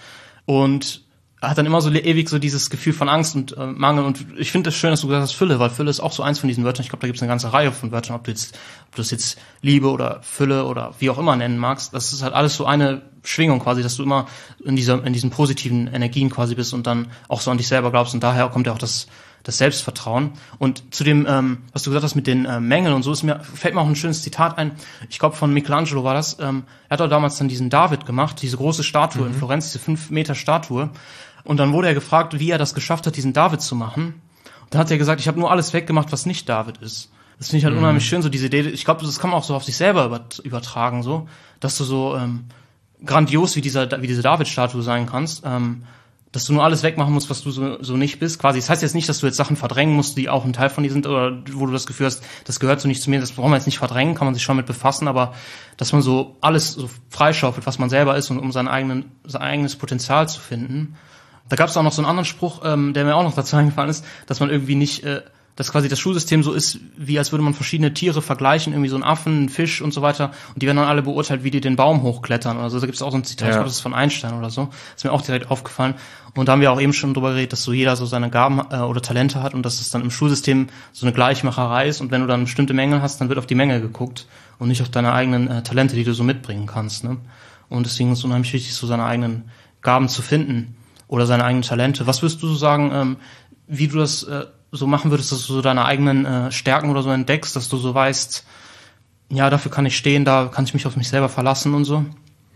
und hat dann immer so ewig so dieses Gefühl von Angst und äh, Mangel und ich finde es schön, dass du gesagt hast Fülle, weil Fülle ist auch so eins von diesen Wörtern. Ich glaube, da gibt es eine ganze Reihe von Wörtern, ob du jetzt, ob du es jetzt Liebe oder Fülle oder wie auch immer nennen magst. Das ist halt alles so eine Schwingung quasi, dass du immer in dieser, in diesen positiven Energien quasi bist und dann auch so an dich selber glaubst und daher kommt ja auch das, das Selbstvertrauen. Und zu dem, ähm, was du gesagt hast mit den äh, Mängeln und so, ist mir, fällt mir auch ein schönes Zitat ein. Ich glaube, von Michelangelo war das. Ähm, er hat auch damals dann diesen David gemacht, diese große Statue mhm. in Florenz, diese fünf Meter Statue. Und dann wurde er gefragt, wie er das geschafft hat, diesen David zu machen. Und dann hat er gesagt, ich habe nur alles weggemacht, was nicht David ist. Das finde ich halt mhm. unheimlich schön, so diese Idee. Ich glaube, das kann man auch so auf sich selber übertragen, so, dass du so ähm, grandios wie dieser, wie diese David-Statue sein kannst, ähm, dass du nur alles wegmachen musst, was du so, so nicht bist. Quasi, das heißt jetzt nicht, dass du jetzt Sachen verdrängen musst, die auch ein Teil von dir sind, oder wo du das Gefühl hast, das gehört so nicht zu mir, das brauchen wir jetzt nicht verdrängen, kann man sich schon mit befassen, aber dass man so alles so freischaufelt, was man selber ist, und um sein, eigenen, sein eigenes Potenzial zu finden. Da gab es auch noch so einen anderen Spruch, ähm, der mir auch noch dazu eingefallen ist, dass man irgendwie nicht, äh, dass quasi das Schulsystem so ist, wie als würde man verschiedene Tiere vergleichen, irgendwie so einen Affen, einen Fisch und so weiter, und die werden dann alle beurteilt, wie die den Baum hochklettern. Also da gibt es auch so ein Zitat, ja. Ich glaube, das ist von Einstein oder so. Das ist mir auch direkt aufgefallen. Und da haben wir auch eben schon drüber geredet, dass so jeder so seine Gaben äh, oder Talente hat und dass es dann im Schulsystem so eine Gleichmacherei ist, und wenn du dann bestimmte Mängel hast, dann wird auf die Mängel geguckt und nicht auf deine eigenen äh, Talente, die du so mitbringen kannst. Ne? Und deswegen ist es unheimlich wichtig, so seine eigenen Gaben zu finden oder seine eigenen Talente. Was würdest du so sagen, ähm, wie du das äh, so machen würdest, dass du so deine eigenen äh, Stärken oder so entdeckst, dass du so weißt, ja, dafür kann ich stehen, da kann ich mich auf mich selber verlassen und so?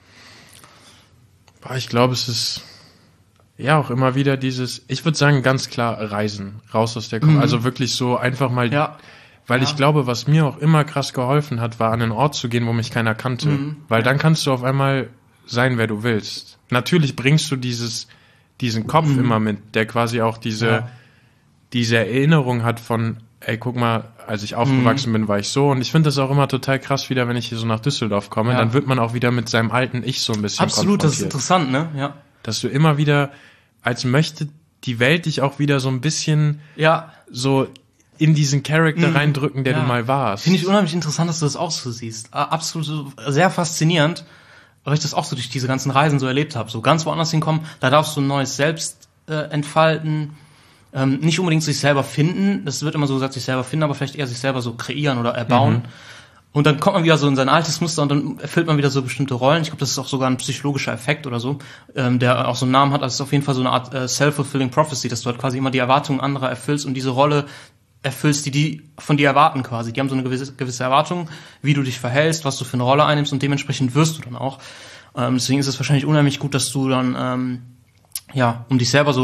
Ich glaube, es ist ja auch immer wieder dieses, ich würde sagen, ganz klar Reisen, raus aus der Kom- mhm. Also wirklich so einfach mal, ja. weil ja. ich glaube, was mir auch immer krass geholfen hat, war an einen Ort zu gehen, wo mich keiner kannte. Mhm. Weil dann kannst du auf einmal sein, wer du willst. Natürlich bringst du dieses diesen Kopf mhm. immer mit, der quasi auch diese ja. diese Erinnerung hat von, ey, guck mal, als ich aufgewachsen mhm. bin, war ich so. Und ich finde das auch immer total krass wieder, wenn ich hier so nach Düsseldorf komme, ja. dann wird man auch wieder mit seinem alten Ich so ein bisschen Absolut, konfrontiert. Das ist interessant, ne? Ja. Dass du immer wieder, als möchte die Welt dich auch wieder so ein bisschen ja. so in diesen Charakter mhm. reindrücken, der ja. du mal warst. Finde ich unheimlich interessant, dass du das auch so siehst. Absolut so, sehr faszinierend, weil ich das auch so durch diese ganzen Reisen so erlebt habe. So ganz woanders hinkommen, da darfst du ein neues Selbst äh, entfalten, ähm, nicht unbedingt sich selber finden, das wird immer so gesagt, sich selber finden, aber vielleicht eher sich selber so kreieren oder erbauen. Mhm. Und dann kommt man wieder so in sein altes Muster und dann erfüllt man wieder so bestimmte Rollen. Ich glaube, das ist auch sogar ein psychologischer Effekt oder so, ähm, der auch so einen Namen hat. Also es ist auf jeden Fall so eine Art äh, self-fulfilling prophecy, dass du halt quasi immer die Erwartungen anderer erfüllst und diese Rolle erfüllst, die die von dir erwarten quasi. Die haben so eine gewisse, gewisse Erwartung, wie du dich verhältst, was du für eine Rolle einnimmst, und dementsprechend wirst du dann auch. Ähm, deswegen ist es wahrscheinlich unheimlich gut, dass du dann, ähm, ja, um dich selber so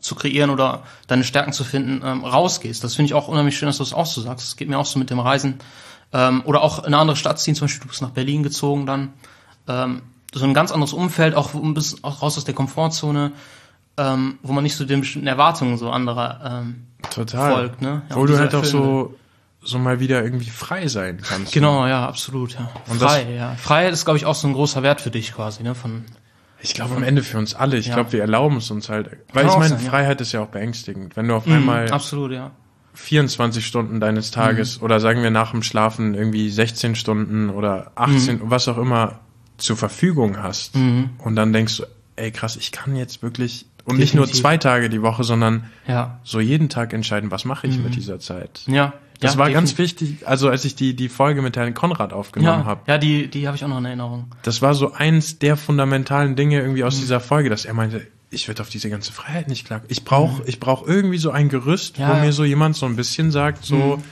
zu kreieren oder deine Stärken zu finden, ähm, rausgehst. Das finde ich auch unheimlich schön, dass du das auch so sagst. Das geht mir auch so mit dem Reisen. Ähm, oder auch in eine andere Stadt ziehen, zum Beispiel du bist nach Berlin gezogen dann. Ähm, so ein ganz anderes Umfeld, auch ein bisschen auch raus aus der Komfortzone, ähm, wo man nicht so den bestimmten Erwartungen so anderer ähm, Total. folgt. Ne? Ja, wo du halt auch so, so mal wieder irgendwie frei sein kannst. Genau, ja, absolut. Ja. Und Frei, das, ja. Freiheit ist, glaube ich, auch so ein großer Wert für dich quasi, ne? Von Ich glaube am Ende für uns alle. Ich Ja. glaube, wir erlauben es uns halt. Weil Kann ich auch meine, sein, ja. Freiheit ist ja auch beängstigend. Wenn du auf Mhm, einmal absolut, ja. vierundzwanzig Stunden deines Tages Mhm. oder sagen wir nach dem Schlafen irgendwie sechzehn Stunden oder achtzehn, Mhm. was auch immer zur Verfügung hast. Mhm. Und dann denkst du, ey krass, ich kann jetzt wirklich, und nicht nur Definitiv. zwei Tage die Woche, sondern Ja. so jeden Tag entscheiden, was mache ich Mhm. mit dieser Zeit. Ja. Das ja, war ganz definitiv. wichtig, also als ich die, die Folge mit Herrn Konrad aufgenommen Ja, habe. ja, die, die habe ich auch noch in Erinnerung. Das war so eins der fundamentalen Dinge irgendwie aus Mhm. dieser Folge, dass er meinte, ich werde auf diese ganze Freiheit nicht klar. Ich brauche Mhm. ich brauch irgendwie so ein Gerüst, Ja, wo ja. mir so jemand so ein bisschen sagt, so, Mhm.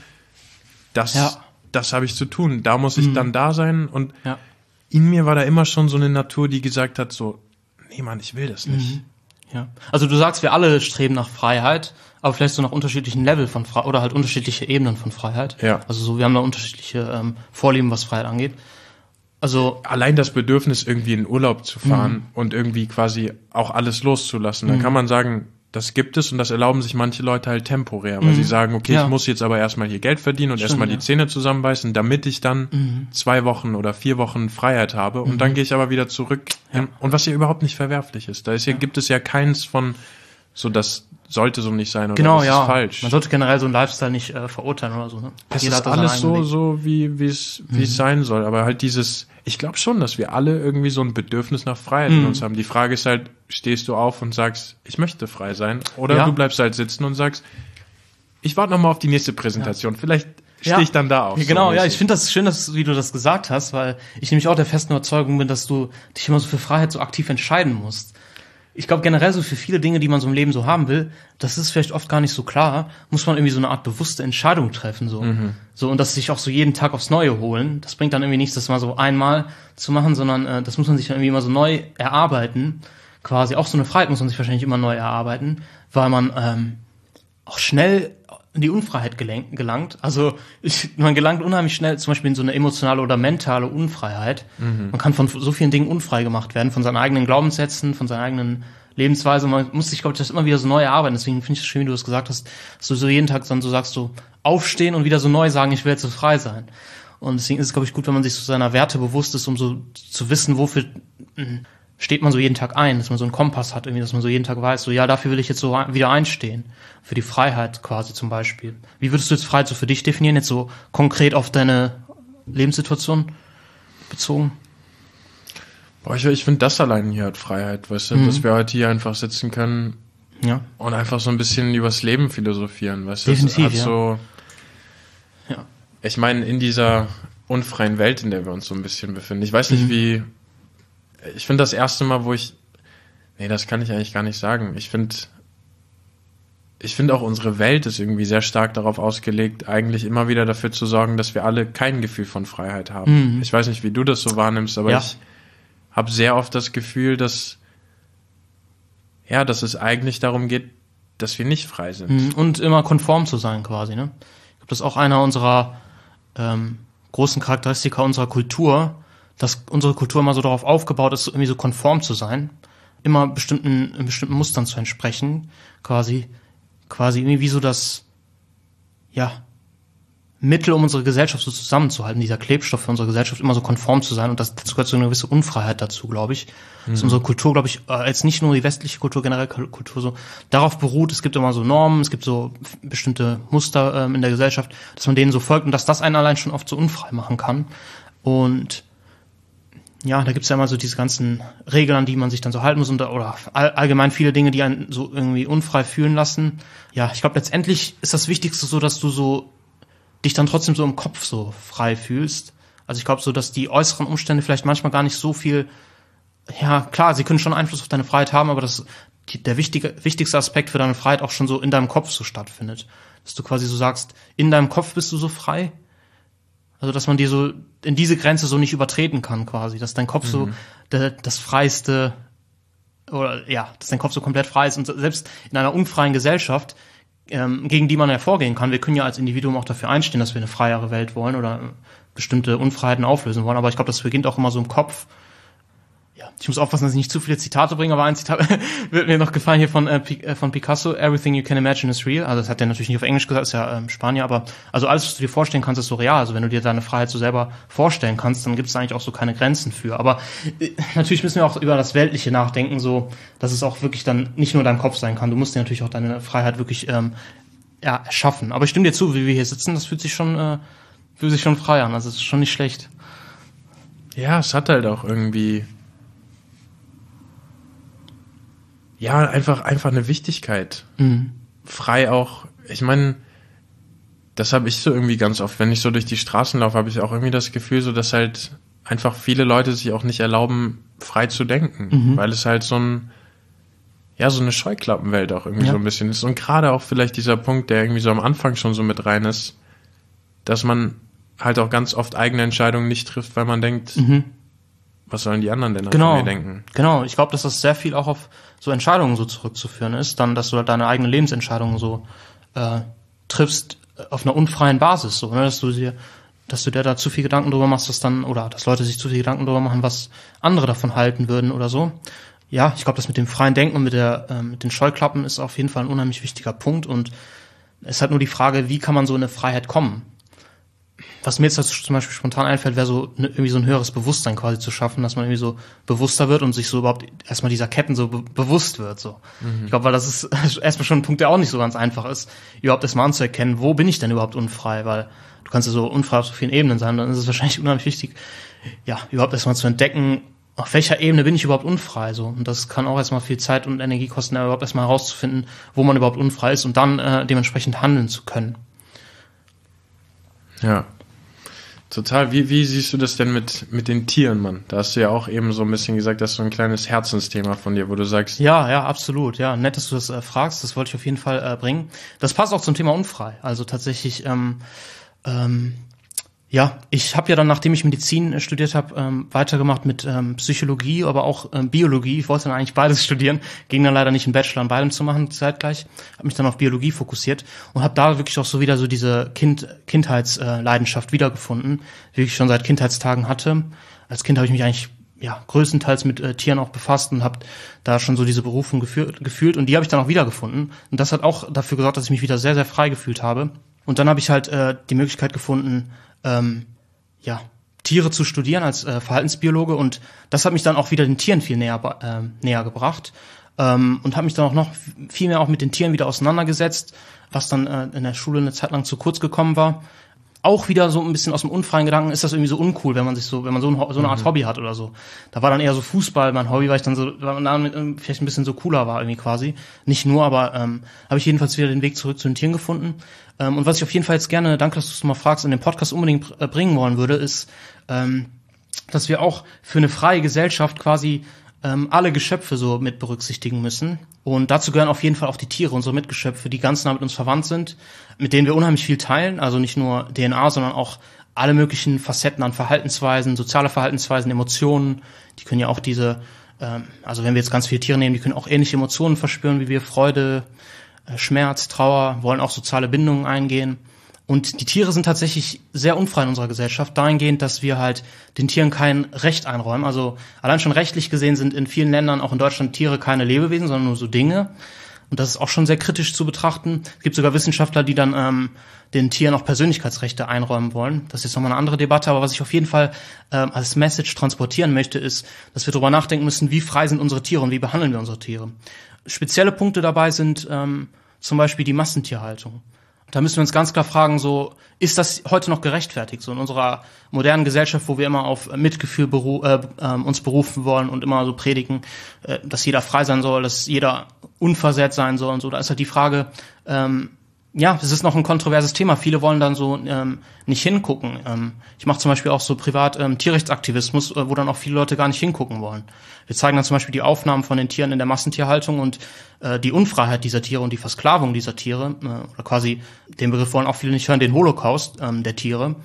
das, Ja. das habe ich zu tun. Da muss ich Mhm. dann da sein. Und Ja. in mir war da immer schon so eine Natur, die gesagt hat, so, nee Mann, ich will das nicht. Mhm. Ja. Also du sagst, wir alle streben nach Freiheit, aber vielleicht so nach unterschiedlichen Level von Freiheit oder halt unterschiedliche Ebenen von Freiheit. Ja. Also so, wir haben da unterschiedliche ähm, Vorlieben, was Freiheit angeht. Also Allein das Bedürfnis, irgendwie in Urlaub zu fahren Mhm. und irgendwie quasi auch alles loszulassen, dann Mhm. kann man sagen, das gibt es und das erlauben sich manche Leute halt temporär, weil Mhm. sie sagen, okay, Ja. ich muss jetzt aber erstmal hier Geld verdienen und Stimmt, erstmal ja. die Zähne zusammenbeißen, damit ich dann Mhm. zwei Wochen oder vier Wochen Freiheit habe und Mhm. dann gehe ich aber wieder zurück. Ja. In, und was hier überhaupt nicht verwerflich ist. Da ist hier, Ja. gibt es ja keins von, so das sollte so nicht sein oder genau, das ja. ist falsch. Man sollte generell so einen Lifestyle nicht äh, verurteilen oder so. Ne? Es Jeder ist hat da seinen alles eigenen so, Weg. so wie wie es wie es Mhm. sein soll. Aber halt dieses, ich glaube schon, dass wir alle irgendwie so ein Bedürfnis nach Freiheit in Mhm. uns haben. Die Frage ist halt, stehst du auf und sagst, ich möchte frei sein? Oder Ja. du bleibst halt sitzen und sagst, ich warte noch mal auf die nächste Präsentation. Vielleicht stehe Ja. ich dann da auf. Ja, genau, so ja, mäßig. ich finde das schön, dass, wie du das gesagt hast, weil ich nämlich auch der festen Überzeugung bin, dass du dich immer so für Freiheit so aktiv entscheiden musst. Ich glaube generell so für viele Dinge, die man so im Leben so haben will, das ist vielleicht oft gar nicht so klar, muss man irgendwie so eine Art bewusste Entscheidung treffen, so. Mhm. So, und das sich auch so jeden Tag aufs Neue holen. Das bringt dann irgendwie nichts, das mal so einmal zu machen, sondern äh, das muss man sich dann irgendwie immer so neu erarbeiten. Quasi auch so eine Freiheit muss man sich wahrscheinlich immer neu erarbeiten, weil man ähm, auch schnell in die Unfreiheit gelenk, gelangt. Also ich, man gelangt unheimlich schnell zum Beispiel in so eine emotionale oder mentale Unfreiheit. Mhm. Man kann von so vielen Dingen unfrei gemacht werden, von seinen eigenen Glaubenssätzen, von seiner eigenen Lebensweise. Man muss sich, glaube ich, das immer wieder so neu erarbeiten. Deswegen finde ich es schön, wie du es gesagt hast, dass du so jeden Tag dann so sagst, so aufstehen und wieder so neu sagen, ich will jetzt so frei sein. Und deswegen ist es, glaube ich, gut, wenn man sich so seiner Werte bewusst ist, um so zu wissen, wofür mh, steht man so jeden Tag ein, dass man so einen Kompass hat, irgendwie, dass man so jeden Tag weiß, so ja, dafür will ich jetzt so wieder einstehen. Für die Freiheit quasi zum Beispiel. Wie würdest du jetzt Freiheit so für dich definieren, jetzt so konkret auf deine Lebenssituation bezogen? Boah, ich, ich finde das allein hier hat Freiheit, weißt du, Mhm. dass wir heute hier einfach sitzen können Ja. und einfach so ein bisschen übers Leben philosophieren, weißt du. Definitiv, Das hat ja. so, Ja. ich meine, in dieser unfreien Welt, in der wir uns so ein bisschen befinden. Ich weiß nicht, Mhm. wie, ich finde das erste Mal, wo ich, nee, das kann ich eigentlich gar nicht sagen. Ich finde, ich finde auch unsere Welt ist irgendwie sehr stark darauf ausgelegt, eigentlich immer wieder dafür zu sorgen, dass wir alle kein Gefühl von Freiheit haben. Mhm. Ich weiß nicht, wie du das so wahrnimmst, aber Ja. ich habe sehr oft das Gefühl, dass, ja, dass es eigentlich darum geht, dass wir nicht frei sind. Mhm. Und immer konform zu sein quasi, ne? Ich glaube, das ist auch einer unserer ähm, großen Charakteristika unserer Kultur, dass unsere Kultur immer so darauf aufgebaut ist, irgendwie so konform zu sein, immer bestimmten, in bestimmten Mustern zu entsprechen, quasi, quasi irgendwie wie so das, ja, Mittel, um unsere Gesellschaft so zusammenzuhalten, dieser Klebstoff für unsere Gesellschaft immer so konform zu sein, und das dazu gehört so eine gewisse Unfreiheit dazu, glaube ich. Mhm. Dass unsere Kultur, glaube ich, äh, jetzt nicht nur die westliche Kultur, generell Kultur so darauf beruht, es gibt immer so Normen, es gibt so f- bestimmte Muster ähm, in der Gesellschaft, dass man denen so folgt und dass das einen allein schon oft so unfrei machen kann. Und ja, da gibt's ja immer so diese ganzen Regeln, an die man sich dann so halten muss, und da, oder all, allgemein viele Dinge, die einen so irgendwie unfrei fühlen lassen. Ja, ich glaube, letztendlich ist das Wichtigste so, dass du so dich dann trotzdem so im Kopf so frei fühlst. Also ich glaube so, dass die äußeren Umstände vielleicht manchmal gar nicht so viel, ja klar, sie können schon Einfluss auf deine Freiheit haben, aber dass die, der wichtige, wichtigste Aspekt für deine Freiheit auch schon so in deinem Kopf so stattfindet. Dass du quasi so sagst, in deinem Kopf bist du so frei. Also dass man dir so in diese Grenze so nicht übertreten kann quasi, dass dein Kopf Mhm. so der, das freiste oder ja, dass dein Kopf so komplett frei ist und selbst in einer unfreien Gesellschaft, ähm, gegen die man ja vorgehen kann. Wir können ja als Individuum auch dafür einstehen, dass wir eine freiere Welt wollen oder bestimmte Unfreiheiten auflösen wollen, aber ich glaube, das beginnt auch immer so im Kopf. Ja, ich muss aufpassen, dass ich nicht zu viele Zitate bringe, aber ein Zitat wird mir noch gefallen hier von äh, von Picasso, Everything you can imagine is real. Also das hat er natürlich nicht auf Englisch gesagt, ist ja ähm, Spanier, aber also alles, was du dir vorstellen kannst, ist so real. Also wenn du dir deine Freiheit so selber vorstellen kannst, dann gibt es eigentlich auch so keine Grenzen für. Aber äh, natürlich müssen wir auch über das Weltliche nachdenken, so dass es auch wirklich dann nicht nur dein Kopf sein kann. Du musst dir natürlich auch deine Freiheit wirklich ähm, ja, erschaffen. Aber ich stimme dir zu, wie wir hier sitzen, das fühlt sich schon äh, fühlt sich schon frei an. Also es ist schon nicht schlecht. Ja, es hat halt auch irgendwie ja, einfach einfach eine Wichtigkeit. Mhm. Frei auch, ich meine, das habe ich so irgendwie ganz oft, wenn ich so durch die Straßen laufe, habe ich auch irgendwie das Gefühl, so dass halt einfach viele Leute sich auch nicht erlauben, frei zu denken, mhm. weil es halt so ein, ja, so eine Scheuklappenwelt auch irgendwie ja. so ein bisschen ist. Und gerade auch vielleicht dieser Punkt, der irgendwie so am Anfang schon so mit rein ist, dass man halt auch ganz oft eigene Entscheidungen nicht trifft, weil man denkt, mhm. was sollen die anderen denn genau, von mir denken? Genau, ich glaube, dass das sehr viel auch auf so Entscheidungen so zurückzuführen ist, dann, dass du halt deine eigenen Lebensentscheidungen so äh, triffst auf einer unfreien Basis, so, ne, dass du dir, dass du dir da zu viel Gedanken drüber machst, dass dann, oder dass Leute sich zu viel Gedanken drüber machen, was andere davon halten würden oder so. Ja, ich glaube, das mit dem freien Denken und mit der äh, mit den Scheuklappen ist auf jeden Fall ein unheimlich wichtiger Punkt und es ist halt nur die Frage, wie kann man so in eine Freiheit kommen? Was mir jetzt zum Beispiel spontan einfällt, wäre so ne, irgendwie so ein höheres Bewusstsein quasi zu schaffen, dass man irgendwie so bewusster wird und sich so überhaupt erstmal dieser Ketten so be- bewusst wird. So, mhm. Ich glaube, weil das ist erstmal schon ein Punkt, der auch nicht so ganz einfach ist, überhaupt erstmal anzuerkennen, wo bin ich denn überhaupt unfrei, weil du kannst ja so unfrei auf so vielen Ebenen sein, dann ist es wahrscheinlich unheimlich wichtig, ja, überhaupt erstmal zu entdecken, auf welcher Ebene bin ich überhaupt unfrei, so. Und das kann auch erstmal viel Zeit und Energie kosten, überhaupt erstmal herauszufinden, wo man überhaupt unfrei ist und dann äh, dementsprechend handeln zu können. Ja. Total. Wie, wie siehst du das denn mit, mit den Tieren, Mann? Da hast du ja auch eben so ein bisschen gesagt, das ist so ein kleines Herzensthema von dir, wo du sagst... Ja, ja, absolut. Ja, nett, dass du das äh, fragst. Das wollte ich auf jeden Fall äh, bringen. Das passt auch zum Thema unfrei. Also tatsächlich, ähm, ähm, ja, ich habe ja dann, nachdem ich Medizin äh, studiert habe, ähm, weitergemacht mit ähm, Psychologie, aber auch ähm, Biologie. Ich wollte dann eigentlich beides studieren, ging dann leider nicht, einen Bachelor an beidem zu machen zeitgleich. Habe mich dann auf Biologie fokussiert und habe da wirklich auch so wieder so diese Kind Kindheitsleidenschaft äh, wiedergefunden, die ich schon seit Kindheitstagen hatte. Als Kind habe ich mich eigentlich ja größtenteils mit äh, Tieren auch befasst und habe da schon so diese Berufung gefühlt, gefühlt und die habe ich dann auch wiedergefunden. Und das hat auch dafür gesorgt, dass ich mich wieder sehr, sehr frei gefühlt habe. Und dann habe ich halt äh, die Möglichkeit gefunden, ähm, ja, Tiere zu studieren als äh, Verhaltensbiologe und das hat mich dann auch wieder den Tieren viel näher äh, näher gebracht ähm, und habe mich dann auch noch viel mehr auch mit den Tieren wieder auseinandergesetzt, was dann äh, in der Schule eine Zeit lang zu kurz gekommen war. Auch wieder so ein bisschen aus dem unfreien Gedanken, ist das irgendwie so uncool, wenn man sich so, wenn man so, ein, so eine Art mhm. Hobby hat oder so. Da war dann eher so Fußball mein Hobby, weil ich dann so, weil man dann vielleicht ein bisschen so cooler war irgendwie quasi. Nicht nur, aber ähm, habe ich jedenfalls wieder den Weg zurück zu den Tieren gefunden. Ähm, und was ich auf jeden Fall jetzt gerne, danke, dass du es mal fragst, in den Podcast unbedingt äh, bringen wollen würde, ist, ähm, dass wir auch für eine freie Gesellschaft quasi ähm, alle Geschöpfe so mit berücksichtigen müssen. Und dazu gehören auf jeden Fall auch die Tiere, unsere Mitgeschöpfe, die ganz nah mit uns verwandt sind, mit denen wir unheimlich viel teilen, also nicht nur D N A, sondern auch alle möglichen Facetten an Verhaltensweisen, soziale Verhaltensweisen, Emotionen. Die können ja auch diese, ähm, also wenn wir jetzt ganz viele Tiere nehmen, die können auch ähnliche Emotionen verspüren wie wir, Freude, äh, Schmerz, Trauer, wollen auch soziale Bindungen eingehen. Und die Tiere sind tatsächlich sehr unfrei in unserer Gesellschaft, dahingehend, dass wir halt den Tieren kein Recht einräumen. Also allein schon rechtlich gesehen sind in vielen Ländern, auch in Deutschland, Tiere keine Lebewesen, sondern nur so Dinge. Und das ist auch schon sehr kritisch zu betrachten. Es gibt sogar Wissenschaftler, die dann ähm, den Tieren auch Persönlichkeitsrechte einräumen wollen. Das ist jetzt nochmal eine andere Debatte, aber was ich auf jeden Fall ähm, als Message transportieren möchte, ist, dass wir darüber nachdenken müssen, wie frei sind unsere Tiere und wie behandeln wir unsere Tiere. Spezielle Punkte dabei sind ähm, zum Beispiel die Massentierhaltung. Da müssen wir uns ganz klar fragen, so, ist das heute noch gerechtfertigt? So in unserer modernen Gesellschaft, wo wir immer auf Mitgefühl beru- äh, äh, uns berufen wollen und immer so predigen, äh, dass jeder frei sein soll, dass jeder unversehrt sein soll und so. Da ist halt die Frage, ähm, ja, es ist noch ein kontroverses Thema. Viele wollen dann so ähm, nicht hingucken. Ähm, ich mache zum Beispiel auch so privat ähm, Tierrechtsaktivismus, äh, wo dann auch viele Leute gar nicht hingucken wollen. Wir zeigen dann zum Beispiel die Aufnahmen von den Tieren in der Massentierhaltung und äh, die Unfreiheit dieser Tiere und die Versklavung dieser Tiere, äh, oder quasi, den Begriff wollen auch viele nicht hören, den Holocaust ähm, der Tiere.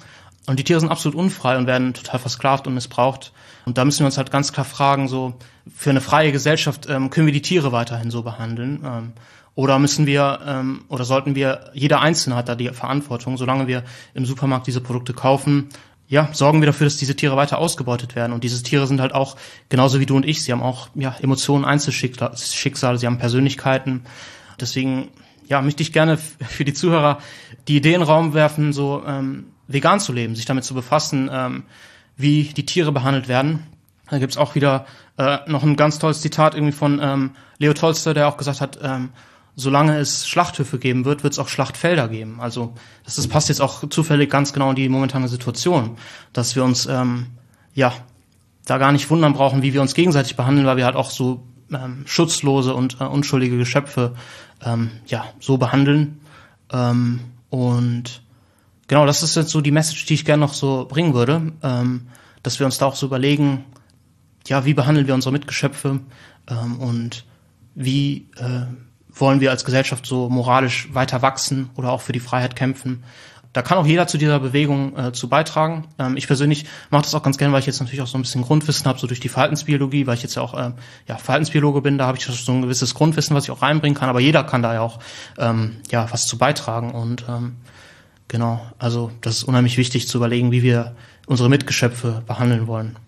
Und die Tiere sind absolut unfrei und werden total versklavt und missbraucht. Und da müssen wir uns halt ganz klar fragen, so für eine freie Gesellschaft, ähm, können wir die Tiere weiterhin so behandeln? Ähm, oder müssen wir, ähm, oder sollten wir, jeder Einzelne hat da die Verantwortung, solange wir im Supermarkt diese Produkte kaufen, ja, sorgen wir dafür, dass diese Tiere weiter ausgebeutet werden. Und diese Tiere sind halt auch, genauso wie du und ich, sie haben auch ja Emotionen, Einzelschicksale, sie haben Persönlichkeiten. Deswegen, ja, möchte ich gerne für die Zuhörer die Idee in den Raum werfen, so ähm, vegan zu leben, sich damit zu befassen, ähm, wie die Tiere behandelt werden. Da gibt's auch wieder äh, noch ein ganz tolles Zitat irgendwie von ähm, Leo Tolstoi, der auch gesagt hat, ähm, solange es Schlachthöfe geben wird, wird es auch Schlachtfelder geben. Also das, das passt jetzt auch zufällig ganz genau in die momentane Situation, dass wir uns ähm, ja da gar nicht wundern brauchen, wie wir uns gegenseitig behandeln, weil wir halt auch so ähm, schutzlose und äh, unschuldige Geschöpfe ähm, ja so behandeln. Ähm, und genau, das ist jetzt so die Message, die ich gerne noch so bringen würde, ähm, dass wir uns da auch so überlegen, ja, wie behandeln wir unsere Mitgeschöpfe ähm, und wie äh, wollen wir als Gesellschaft so moralisch weiter wachsen oder auch für die Freiheit kämpfen. Da kann auch jeder zu dieser Bewegung äh, zu beitragen. Ähm, ich persönlich mache das auch ganz gerne, weil ich jetzt natürlich auch so ein bisschen Grundwissen habe, so durch die Verhaltensbiologie, weil ich jetzt ja auch äh, ja, Verhaltensbiologe bin, da habe ich so ein gewisses Grundwissen, was ich auch reinbringen kann, aber jeder kann da ja auch ähm, ja was zu beitragen. Und ähm, genau, also das ist unheimlich wichtig zu überlegen, wie wir unsere Mitgeschöpfe behandeln wollen.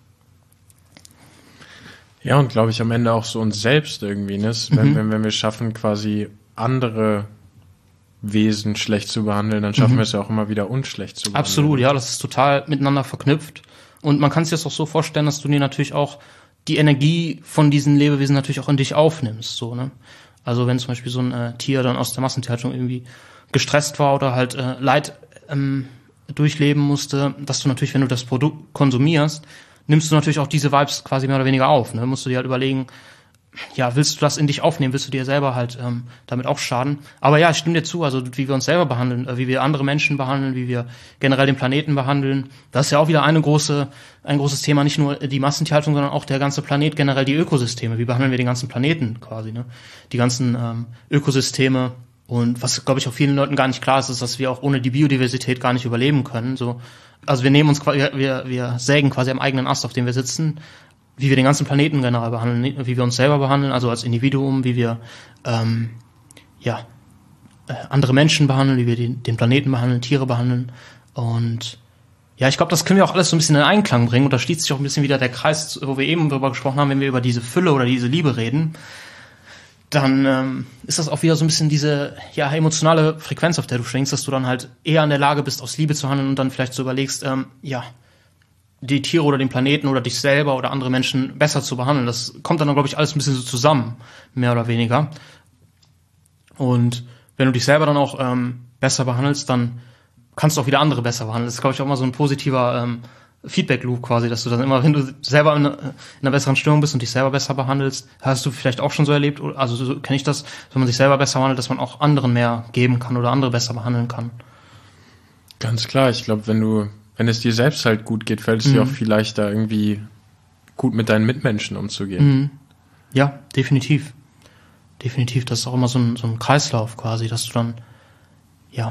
Ja, und glaube ich am Ende auch so uns selbst irgendwie, ne? Wenn, mhm. wenn, wenn wir schaffen, quasi andere Wesen schlecht zu behandeln, dann schaffen mhm. wir es ja auch immer wieder uns schlecht zu behandeln. Absolut, ja, das ist total miteinander verknüpft. Und man kann sich das auch so vorstellen, dass du dir natürlich auch die Energie von diesen Lebewesen natürlich auch in dich aufnimmst, so, ne? Also wenn zum Beispiel so ein äh, Tier dann aus der Massentierhaltung irgendwie gestresst war oder halt äh, Leid ähm, durchleben musste, dass du natürlich, wenn du das Produkt konsumierst, nimmst du natürlich auch diese Vibes quasi mehr oder weniger auf, ne? Musst du dir halt überlegen, ja, willst du das in dich aufnehmen, willst du dir selber halt ähm, damit auch schaden? Aber ja, ich stimme dir zu, also wie wir uns selber behandeln, äh, wie wir andere Menschen behandeln, wie wir generell den Planeten behandeln, das ist ja auch wieder eine große, ein großes Thema, nicht nur die Massentierhaltung, sondern auch der ganze Planet, generell die Ökosysteme, wie behandeln wir den ganzen Planeten quasi, ne? Die ganzen ähm, Ökosysteme. Und was, glaube ich, auch vielen Leuten gar nicht klar ist, ist, dass wir auch ohne die Biodiversität gar nicht überleben können. So, also wir nehmen uns, wir, wir, wir sägen quasi am eigenen Ast, auf dem wir sitzen, wie wir den ganzen Planeten generell behandeln, wie wir uns selber behandeln, also als Individuum, wie wir ähm, ja äh, andere Menschen behandeln, wie wir den, den Planeten behandeln, Tiere behandeln. Und ja, ich glaube, das können wir auch alles so ein bisschen in Einklang bringen. Und da schließt sich auch ein bisschen wieder der Kreis, wo wir eben darüber gesprochen haben, wenn wir über diese Fülle oder diese Liebe reden. Dann ähm, ist das auch wieder so ein bisschen diese ja emotionale Frequenz, auf der du schwingst, dass du dann halt eher in der Lage bist, aus Liebe zu handeln und dann vielleicht so überlegst, ähm, ja, die Tiere oder den Planeten oder dich selber oder andere Menschen besser zu behandeln. Das kommt dann, glaube ich, alles ein bisschen so zusammen, mehr oder weniger. Und wenn du dich selber dann auch ähm, besser behandelst, dann kannst du auch wieder andere besser behandeln. Das ist, glaube ich, auch immer so ein positiver ähm, Feedback-Loop quasi, dass du dann immer, wenn du selber in, in einer besseren Stimmung bist und dich selber besser behandelst, hast du vielleicht auch schon so erlebt, also so kenne ich das, wenn man sich selber besser behandelt, dass man auch anderen mehr geben kann oder andere besser behandeln kann. Ganz klar, ich glaube, wenn du, wenn es dir selbst halt gut geht, fällt es mhm. dir auch viel leichter, irgendwie gut mit deinen Mitmenschen umzugehen. Mhm. Ja, definitiv. Definitiv, das ist auch immer so ein, so ein Kreislauf quasi, dass du dann, ja,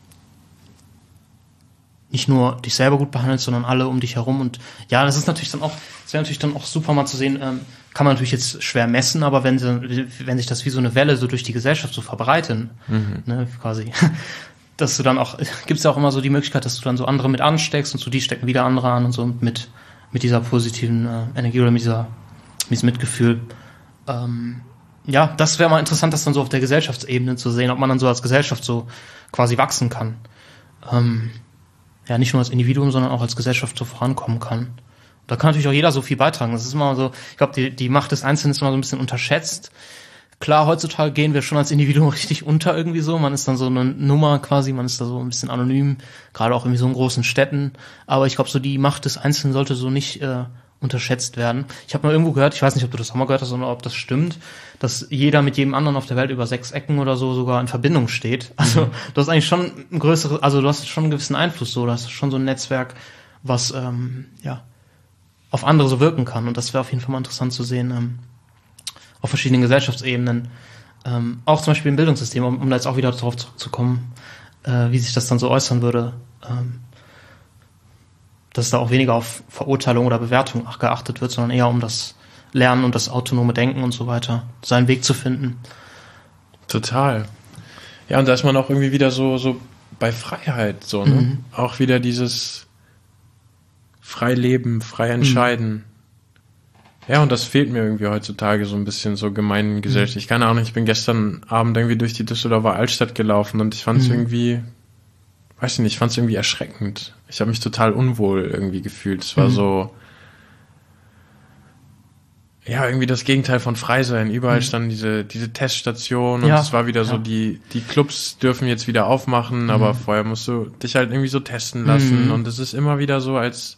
nicht nur dich selber gut behandelst, sondern alle um dich herum. Und ja, das ist natürlich dann auch, es wäre natürlich dann auch super mal zu sehen, ähm, kann man natürlich jetzt schwer messen, aber wenn, wenn sich das wie so eine Welle so durch die Gesellschaft so verbreiten, mhm. ne, quasi, dass du dann auch, gibt's ja auch immer so die Möglichkeit, dass du dann so andere mit ansteckst und so die stecken wieder andere an und so mit, mit dieser positiven äh, Energie oder mit dieser, mit diesem Mitgefühl. Ähm, ja, das wäre mal interessant, das dann so auf der Gesellschaftsebene zu sehen, ob man dann so als Gesellschaft so quasi wachsen kann. Ähm, ja, nicht nur als Individuum, sondern auch als Gesellschaft so vorankommen kann. Und da kann natürlich auch jeder so viel beitragen. Das ist immer so, ich glaube, die, die Macht des Einzelnen ist immer so ein bisschen unterschätzt. Klar, heutzutage gehen wir schon als Individuum richtig unter irgendwie so. Man ist dann so eine Nummer quasi, man ist da so ein bisschen anonym, gerade auch irgendwie so in großen Städten. Aber ich glaube, so die Macht des Einzelnen sollte so nicht äh, unterschätzt werden. Ich habe mal irgendwo gehört, ich weiß nicht, ob du das auch mal gehört hast oder ob das stimmt, dass jeder mit jedem anderen auf der Welt über sechs Ecken oder so sogar in Verbindung steht. Also mhm. du hast eigentlich schon ein größeres, also du hast schon einen gewissen Einfluss so, du hast schon so ein Netzwerk, was ähm, ja auf andere so wirken kann. Und das wäre auf jeden Fall mal interessant zu sehen ähm, auf verschiedenen Gesellschaftsebenen. Ähm, auch zum Beispiel im Bildungssystem, um, um da jetzt auch wieder darauf zurückzukommen, äh, wie sich das dann so äußern würde. Ähm, dass da auch weniger auf Verurteilung oder Bewertung geachtet wird, sondern eher um das Lernen und das autonome Denken und so weiter, seinen Weg zu finden. Total. Ja, und da ist man auch irgendwie wieder so, so bei Freiheit, so, ne? Mhm. Auch wieder dieses frei leben, frei entscheiden. Mhm. Ja, und das fehlt mir irgendwie heutzutage so ein bisschen, so gemeingesellschaftlich. Mhm. Keine Ahnung, ich bin gestern Abend irgendwie durch die Düsseldorfer Altstadt gelaufen und ich fand es mhm. irgendwie, weiß ich nicht, ich fand es irgendwie erschreckend. Ich habe mich total unwohl irgendwie gefühlt. Es war mhm. so, ja, irgendwie das Gegenteil von frei sein. Überall mhm. standen diese, diese Teststationen und ja, es war wieder ja. so, die, die Clubs dürfen jetzt wieder aufmachen, mhm. aber vorher musst du dich halt irgendwie so testen lassen mhm. und es ist immer wieder so, als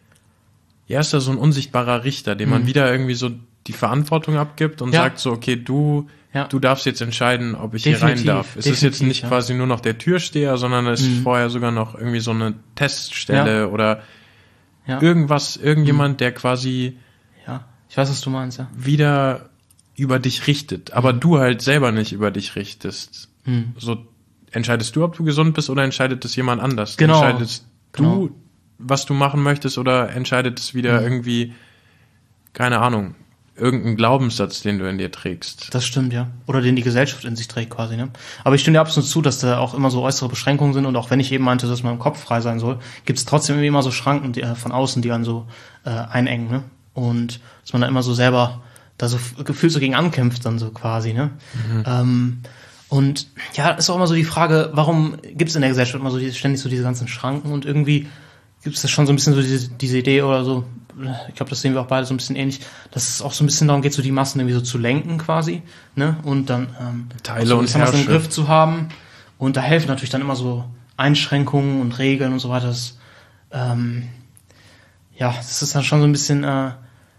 ja, ist da so ein unsichtbarer Richter, dem man mhm. wieder irgendwie so die Verantwortung abgibt und ja. sagt so, okay, du, ja. du darfst jetzt entscheiden, ob ich definitiv, hier rein darf. Es ist jetzt nicht ja. quasi nur noch der Türsteher, sondern es mhm. ist vorher sogar noch irgendwie so eine Teststelle ja. oder ja. irgendwas, irgendjemand, mhm. der quasi ja, ich weiß, was du meinst, ja. wieder über dich richtet, aber mhm. du halt selber nicht über dich richtest. Mhm. So entscheidest du, ob du gesund bist oder entscheidet es jemand anders? Genau. Entscheidest genau. du, was du machen möchtest oder entscheidet es wieder mhm. irgendwie, keine Ahnung, irgendein Glaubenssatz, den du in dir trägst. Das stimmt, ja. Oder den die Gesellschaft in sich trägt quasi, ne? Aber ich stimme dir absolut zu, dass da auch immer so äußere Beschränkungen sind und auch wenn ich eben meinte, dass man im Kopf frei sein soll, gibt es trotzdem irgendwie immer so Schranken die, äh, von außen, die einen so äh, einengen, ne? Und dass man da immer so selber da so gefühlt so gegen ankämpft dann so quasi, ne? Mhm. Ähm, und ja, ist auch immer so die Frage, warum gibt es in der Gesellschaft immer so die, ständig so diese ganzen Schranken und irgendwie gibt es das schon so ein bisschen so diese, diese Idee oder so, ich glaube, das sehen wir auch beide so ein bisschen ähnlich, dass es auch so ein bisschen darum geht, so die Massen irgendwie so zu lenken quasi, ne? Und dann ähm, Teile so und was im Griff zu haben. Und da helfen natürlich dann immer so Einschränkungen und Regeln und so weiter. Das, ähm, ja, das ist dann schon so ein bisschen, äh,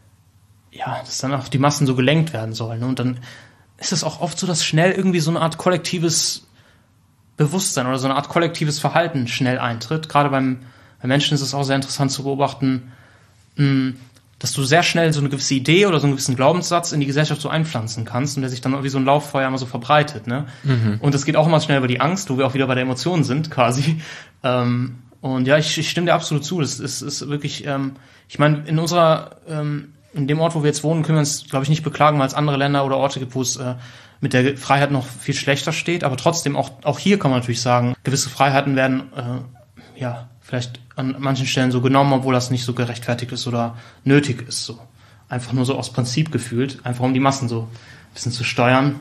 ja, dass dann auf die Massen so gelenkt werden soll. Ne? Und dann ist es auch oft so, dass schnell irgendwie so eine Art kollektives Bewusstsein oder so eine Art kollektives Verhalten schnell eintritt. Gerade beim Bei Menschen ist es auch sehr interessant zu beobachten, mh, dass du sehr schnell so eine gewisse Idee oder so einen gewissen Glaubenssatz in die Gesellschaft so einpflanzen kannst und der sich dann wie so ein Lauffeuer immer so verbreitet. Ne? Mhm. Und das geht auch immer schnell über die Angst, wo wir auch wieder bei der Emotion sind quasi. Ähm, und ja, ich, ich stimme dir absolut zu. Das ist, ist wirklich, ähm, ich meine, in unserer, ähm, in dem Ort, wo wir jetzt wohnen, können wir uns, glaube ich, nicht beklagen, weil es andere Länder oder Orte gibt, wo es äh, mit der Freiheit noch viel schlechter steht. Aber trotzdem, auch, auch hier kann man natürlich sagen, gewisse Freiheiten werden, äh, ja, vielleicht an manchen Stellen so genommen, obwohl das nicht so gerechtfertigt ist oder nötig ist. So einfach nur so aus Prinzip gefühlt, einfach um die Massen so ein bisschen zu steuern.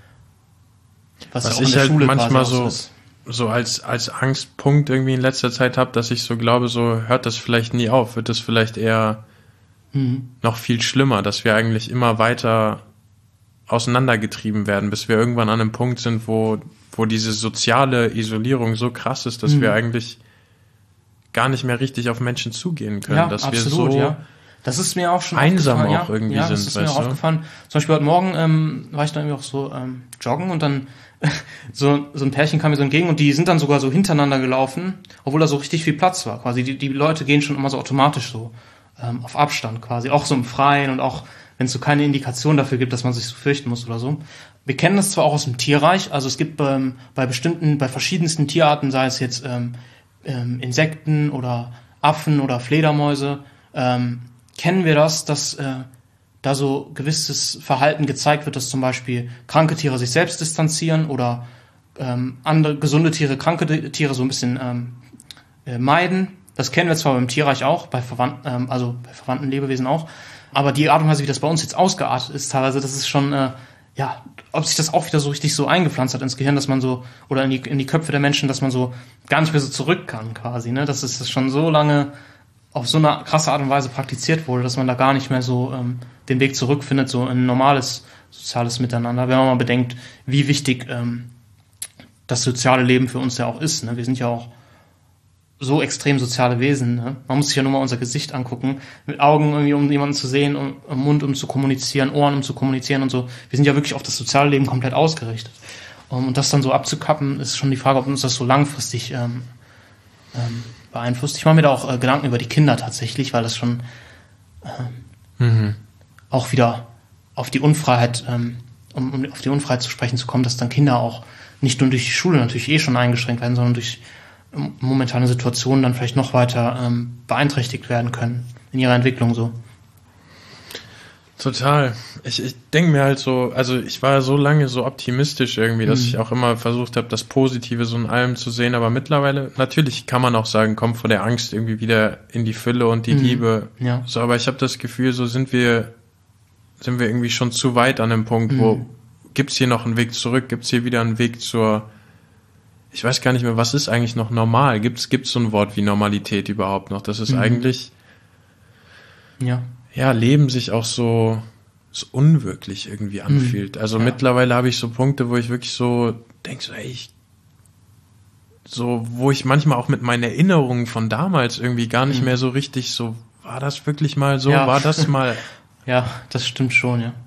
Was, was auch ich in der halt Schule manchmal so, so als, als Angstpunkt irgendwie in letzter Zeit habe, dass ich so glaube, so hört das vielleicht nie auf, wird das vielleicht eher mhm. noch viel schlimmer, dass wir eigentlich immer weiter auseinandergetrieben werden, bis wir irgendwann an einem Punkt sind, wo, wo diese soziale Isolierung so krass ist, dass mhm. wir eigentlich gar nicht mehr richtig auf Menschen zugehen können, ja, dass absolut, wir so ja. Das ist mir auch schon einsam auch ja, irgendwie ja, sind. Das ist mir auch aufgefallen. Zum Beispiel heute Morgen ähm, war ich dann irgendwie auch so ähm, joggen und dann so so ein Pärchen kam mir so entgegen und die sind dann sogar so hintereinander gelaufen, obwohl da so richtig viel Platz war. Quasi die die Leute gehen schon immer so automatisch so ähm, auf Abstand quasi, auch so im Freien und auch wenn es so keine Indikation dafür gibt, dass man sich so fürchten muss oder so. Wir kennen das zwar auch aus dem Tierreich, also es gibt ähm, bei bestimmten, bei verschiedensten Tierarten, sei es jetzt ähm, ähm, Insekten oder Affen oder Fledermäuse, ähm, kennen wir das, dass äh, da so gewisses Verhalten gezeigt wird, dass zum Beispiel kranke Tiere sich selbst distanzieren oder ähm, andere gesunde Tiere, kranke Tiere so ein bisschen ähm, äh, meiden. Das kennen wir zwar beim Tierreich auch, bei verwandten, ähm, also bei verwandten Lebewesen auch, aber die Art und Weise, wie das bei uns jetzt ausgeartet ist, teilweise, das ist schon, äh, ja, ob sich das auch wieder so richtig so eingepflanzt hat ins Gehirn, dass man so, oder in die, in die Köpfe der Menschen, dass man so gar nicht mehr so zurück kann quasi, ne, dass es schon so lange auf so eine krasse Art und Weise praktiziert wurde, dass man da gar nicht mehr so ähm, den Weg zurückfindet, so ein normales soziales Miteinander, wenn man mal bedenkt, wie wichtig ähm, das soziale Leben für uns ja auch ist, ne, wir sind ja auch so extrem soziale Wesen. Ne? Man muss sich ja nur mal unser Gesicht angucken, mit Augen irgendwie, um jemanden zu sehen, um, um Mund, um zu kommunizieren, Ohren, um zu kommunizieren und so. Wir sind ja wirklich auf das soziale Leben komplett ausgerichtet. Um, und das dann so abzukappen, ist schon die Frage, ob uns das so langfristig ähm, ähm, beeinflusst. Ich mache mir da auch äh, Gedanken über die Kinder tatsächlich, weil das schon ähm, mhm. auch wieder auf die Unfreiheit, ähm, um, um auf die Unfreiheit zu sprechen zu kommen, dass dann Kinder auch nicht nur durch die Schule natürlich eh schon eingeschränkt werden, sondern durch momentane Situation dann vielleicht noch weiter ähm, beeinträchtigt werden können in ihrer Entwicklung so. Total. Ich, ich denke mir halt so, also ich war so lange so optimistisch irgendwie, dass Mhm. ich auch immer versucht habe, das Positive so in allem zu sehen, aber mittlerweile, natürlich kann man auch sagen, kommt vor der Angst irgendwie wieder in die Fülle und die Mhm. Liebe. Ja. So, aber ich habe das Gefühl, so sind wir, sind wir irgendwie schon zu weit an dem Punkt, wo Mhm. gibt's hier noch einen Weg zurück, gibt's hier wieder einen Weg zur, ich weiß gar nicht mehr, was ist eigentlich noch normal? Gibt's, gibt's so ein Wort wie Normalität überhaupt noch? Das ist Mhm. eigentlich, Ja. ja, Leben sich auch so, so unwirklich irgendwie anfühlt. Also Ja. mittlerweile habe ich so Punkte, wo ich wirklich so denke, so, ey, ich, so, wo ich manchmal auch mit meinen Erinnerungen von damals irgendwie gar nicht Mhm. mehr so richtig so, war das wirklich mal so, Ja. war das mal, Ja, das stimmt schon, ja.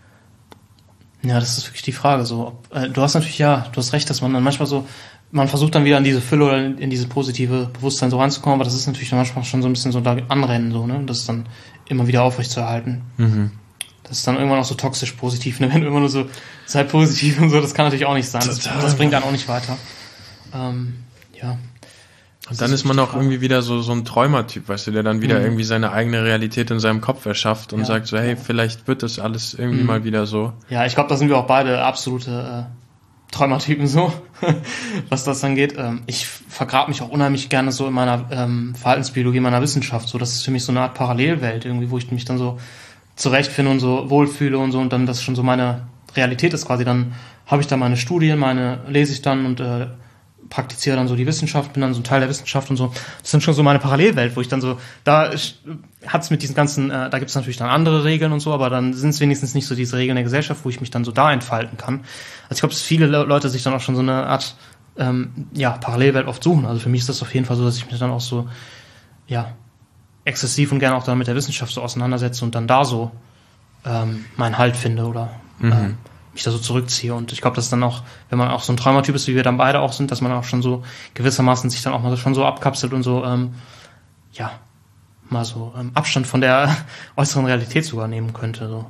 Ja, das ist wirklich die Frage. So, ob, äh, du hast natürlich, ja, du hast recht, dass man dann manchmal so, man versucht dann wieder an diese Fülle oder in, in diese positive Bewusstsein so ranzukommen, aber das ist natürlich dann manchmal schon so ein bisschen so da anrennen, so, ne, das dann immer wieder aufrechtzuerhalten. mhm. Das ist dann irgendwann auch so toxisch positiv, ne, wenn du immer nur so, sei positiv und so, das kann natürlich auch nicht sein. Das, Total. das bringt dann auch nicht weiter. Ähm, ja. Das Und dann ist man wirklich auch die Frage. irgendwie wieder so, so ein Träumertyp, weißt du, der dann wieder Mhm. irgendwie seine eigene Realität in seinem Kopf erschafft und Ja. sagt so, hey, vielleicht wird das alles irgendwie Mhm. mal wieder so. Ja, ich glaube, da sind wir auch beide absolute äh, Träumertypen so, was das angeht. Ähm, ich vergrab mich auch unheimlich gerne so in meiner ähm, Verhaltensbiologie, in meiner Wissenschaft. So, das ist für mich so eine Art Parallelwelt irgendwie, wo ich mich dann so zurechtfinde und so wohlfühle und so und dann das schon so meine Realität ist quasi. Dann habe ich da meine Studien, meine lese ich dann und äh, praktiziere dann so die Wissenschaft, bin dann so ein Teil der Wissenschaft und so. Das sind schon so meine Parallelwelt, wo ich dann so, da hat es mit diesen ganzen, äh, da gibt es natürlich dann andere Regeln und so, aber dann sind es wenigstens nicht so diese Regeln der Gesellschaft, wo ich mich dann so da entfalten kann. Also ich glaube, dass viele Le- Leute sich dann auch schon so eine Art, ähm, ja, Parallelwelt oft suchen. Also für mich ist das auf jeden Fall so, dass ich mich dann auch so, ja, exzessiv und gerne auch dann mit der Wissenschaft so auseinandersetze und dann da so ähm, meinen Halt finde oder Mhm. ähm, mich da so zurückziehe. Und ich glaube, dass dann auch, wenn man auch so ein Träumertyp ist, wie wir dann beide auch sind, dass man auch schon so gewissermaßen sich dann auch mal schon so abkapselt und so, ähm, ja, mal so ähm, Abstand von der äußeren Realität sogar nehmen könnte. So.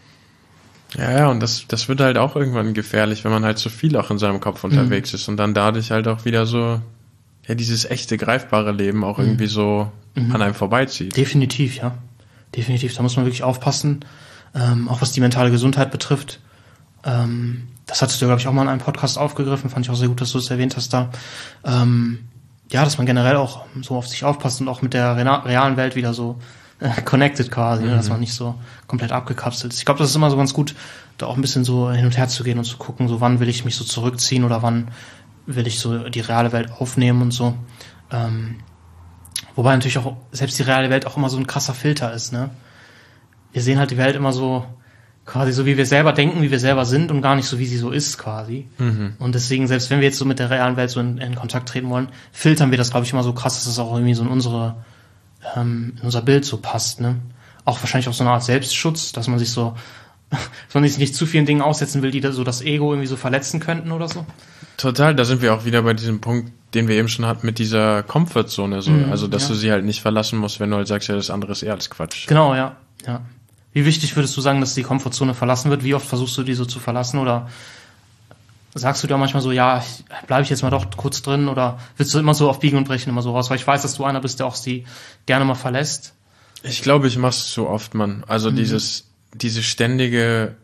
Ja, ja, und das, das wird halt auch irgendwann gefährlich, wenn man halt so viel auch in seinem Kopf unterwegs ist und dann dadurch halt auch wieder so, ja, dieses echte, greifbare Leben auch irgendwie so an einem vorbeizieht. Definitiv, ja. Definitiv. Da muss man wirklich aufpassen, ähm, auch was die mentale Gesundheit betrifft. Ähm, das hattest du, glaube ich, auch mal in einem Podcast aufgegriffen. Fand ich auch sehr gut, dass du es erwähnt hast da. Ähm, ja, dass man generell auch so auf sich aufpasst und auch mit der rena- realen Welt wieder so äh, connected quasi, ne? Dass man nicht so komplett abgekapselt ist. Ich glaube, das ist immer so ganz gut, da auch ein bisschen so hin und her zu gehen und zu gucken, so wann will ich mich so zurückziehen oder wann will ich so die reale Welt aufnehmen und so. Ähm, wobei natürlich auch selbst die reale Welt auch immer so ein krasser Filter ist, ne? Wir sehen halt die Welt immer so quasi so, wie wir selber denken, wie wir selber sind und gar nicht so, wie sie so ist quasi. Mhm. Und deswegen, selbst wenn wir jetzt so mit der realen Welt so in, in Kontakt treten wollen, filtern wir das, glaube ich, immer so krass, dass es auch irgendwie so in unsere, ähm, in unser Bild so passt, ne? Auch wahrscheinlich auch so eine Art Selbstschutz, dass man sich so, dass man sich nicht zu vielen Dingen aussetzen will, die da so das Ego irgendwie so verletzen könnten oder so. Total, da sind wir auch wieder bei diesem Punkt, den wir eben schon hatten mit dieser Comfortzone, so. Mhm, Also, dass ja. du sie halt nicht verlassen musst, wenn du halt sagst, ja, das andere ist eher als Quatsch. Genau, ja, ja. Wie wichtig würdest du sagen, dass die Komfortzone verlassen wird? Wie oft versuchst du die so zu verlassen? Oder sagst du da manchmal so, ja, bleibe ich jetzt mal doch kurz drin? Oder willst du immer so auf Biegen und Brechen immer so raus? Weil ich weiß, dass du einer bist, der auch sie gerne mal verlässt. Ich glaube, ich mach's zu oft, Mann. Also Mhm. dieses, diese ständige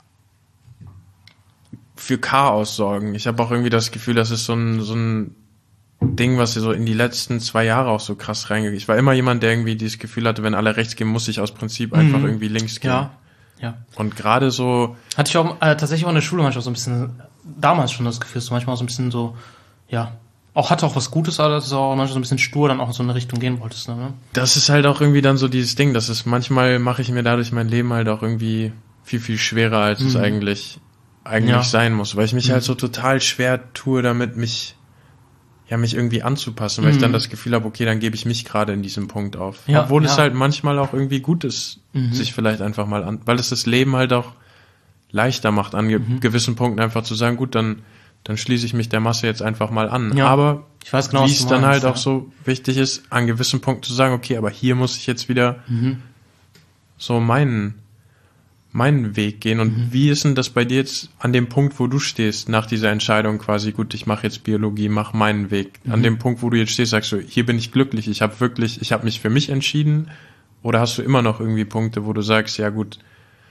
für Chaos sorgen. Ich habe auch irgendwie das Gefühl, das ist so ein, so ein Ding, was so in die letzten zwei Jahre auch so krass reingeht. Ich war immer jemand, der irgendwie dieses Gefühl hatte, wenn alle rechts gehen, muss ich aus Prinzip einfach Mhm. irgendwie links gehen. Ja, ja. Und gerade so, Hatte ich auch äh, tatsächlich auch in der Schule manchmal so ein bisschen, damals schon das Gefühl, dass du manchmal so ein bisschen so, ja, auch hatte auch was Gutes, aber dass du auch manchmal so ein bisschen stur dann auch in so eine Richtung gehen wolltest, ne? das ist halt auch irgendwie dann so dieses Ding, das ist manchmal mache ich mir dadurch mein Leben halt auch irgendwie viel, viel schwerer, als es Mhm. eigentlich, eigentlich Ja. sein muss, weil ich mich Mhm. halt so total schwer tue, damit mich, ja, mich irgendwie anzupassen, weil ich Mhm. dann das Gefühl habe, okay, dann gebe ich mich gerade in diesem Punkt auf. Ja, Obwohl ja. es halt manchmal auch irgendwie gut ist, Mhm. sich vielleicht einfach mal an, weil es das Leben halt auch leichter macht, an ge Mhm. gewissen Punkten einfach zu sagen, gut, dann, dann schließe ich mich der Masse jetzt einfach mal an. Ja. Aber Ich weiß genau, wie was es du dann meinst, halt auch ja. so wichtig ist, an gewissen Punkten zu sagen, okay, aber hier muss ich jetzt wieder Mhm. so meinen, meinen Weg gehen. Und mhm. wie ist denn das bei dir jetzt an dem Punkt, wo du stehst, nach dieser Entscheidung quasi, gut, ich mache jetzt Biologie, mach meinen Weg. Mhm. An dem Punkt, wo du jetzt stehst, sagst du, hier bin ich glücklich, ich habe wirklich, ich habe mich für mich entschieden. Oder hast du immer noch irgendwie Punkte, wo du sagst, ja gut,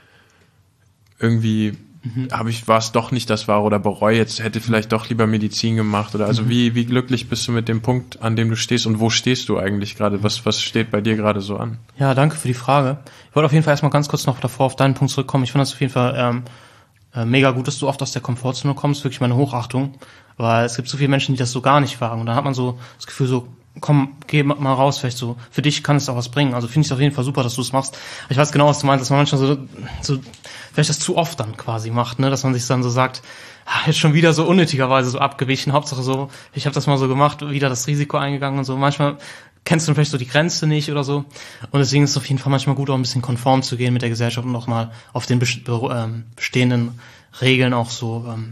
irgendwie mhm. habe ich, war es doch nicht das Wahre oder bereue jetzt, hätte vielleicht doch lieber Medizin gemacht oder also mhm. wie, wie glücklich bist du mit dem Punkt, an dem du stehst und wo stehst du eigentlich gerade? Was, was steht bei dir gerade so an? Ja, danke für die Frage. Ich wollte auf jeden Fall erstmal ganz kurz noch davor auf deinen Punkt zurückkommen. Ich finde das auf jeden Fall ähm, äh, mega gut, dass du oft aus der Komfortzone kommst, wirklich meine Hochachtung, weil es gibt so viele Menschen, die das so gar nicht wagen und dann hat man so das Gefühl so, komm, geh mal raus, vielleicht so, für dich kann es auch was bringen. Also finde ich es auf jeden Fall super, dass du es machst. Ich weiß genau, was du meinst, dass man manchmal so, so vielleicht das zu oft dann quasi macht, ne, dass man sich dann so sagt, ah, jetzt schon wieder so unnötigerweise so abgewichen, Hauptsache so, ich habe das mal so gemacht, wieder das Risiko eingegangen und so. Manchmal kennst du vielleicht so die Grenze nicht oder so. Und deswegen ist es auf jeden Fall manchmal gut, auch ein bisschen konform zu gehen mit der Gesellschaft und auch mal auf den bestehenden Regeln auch so, ähm,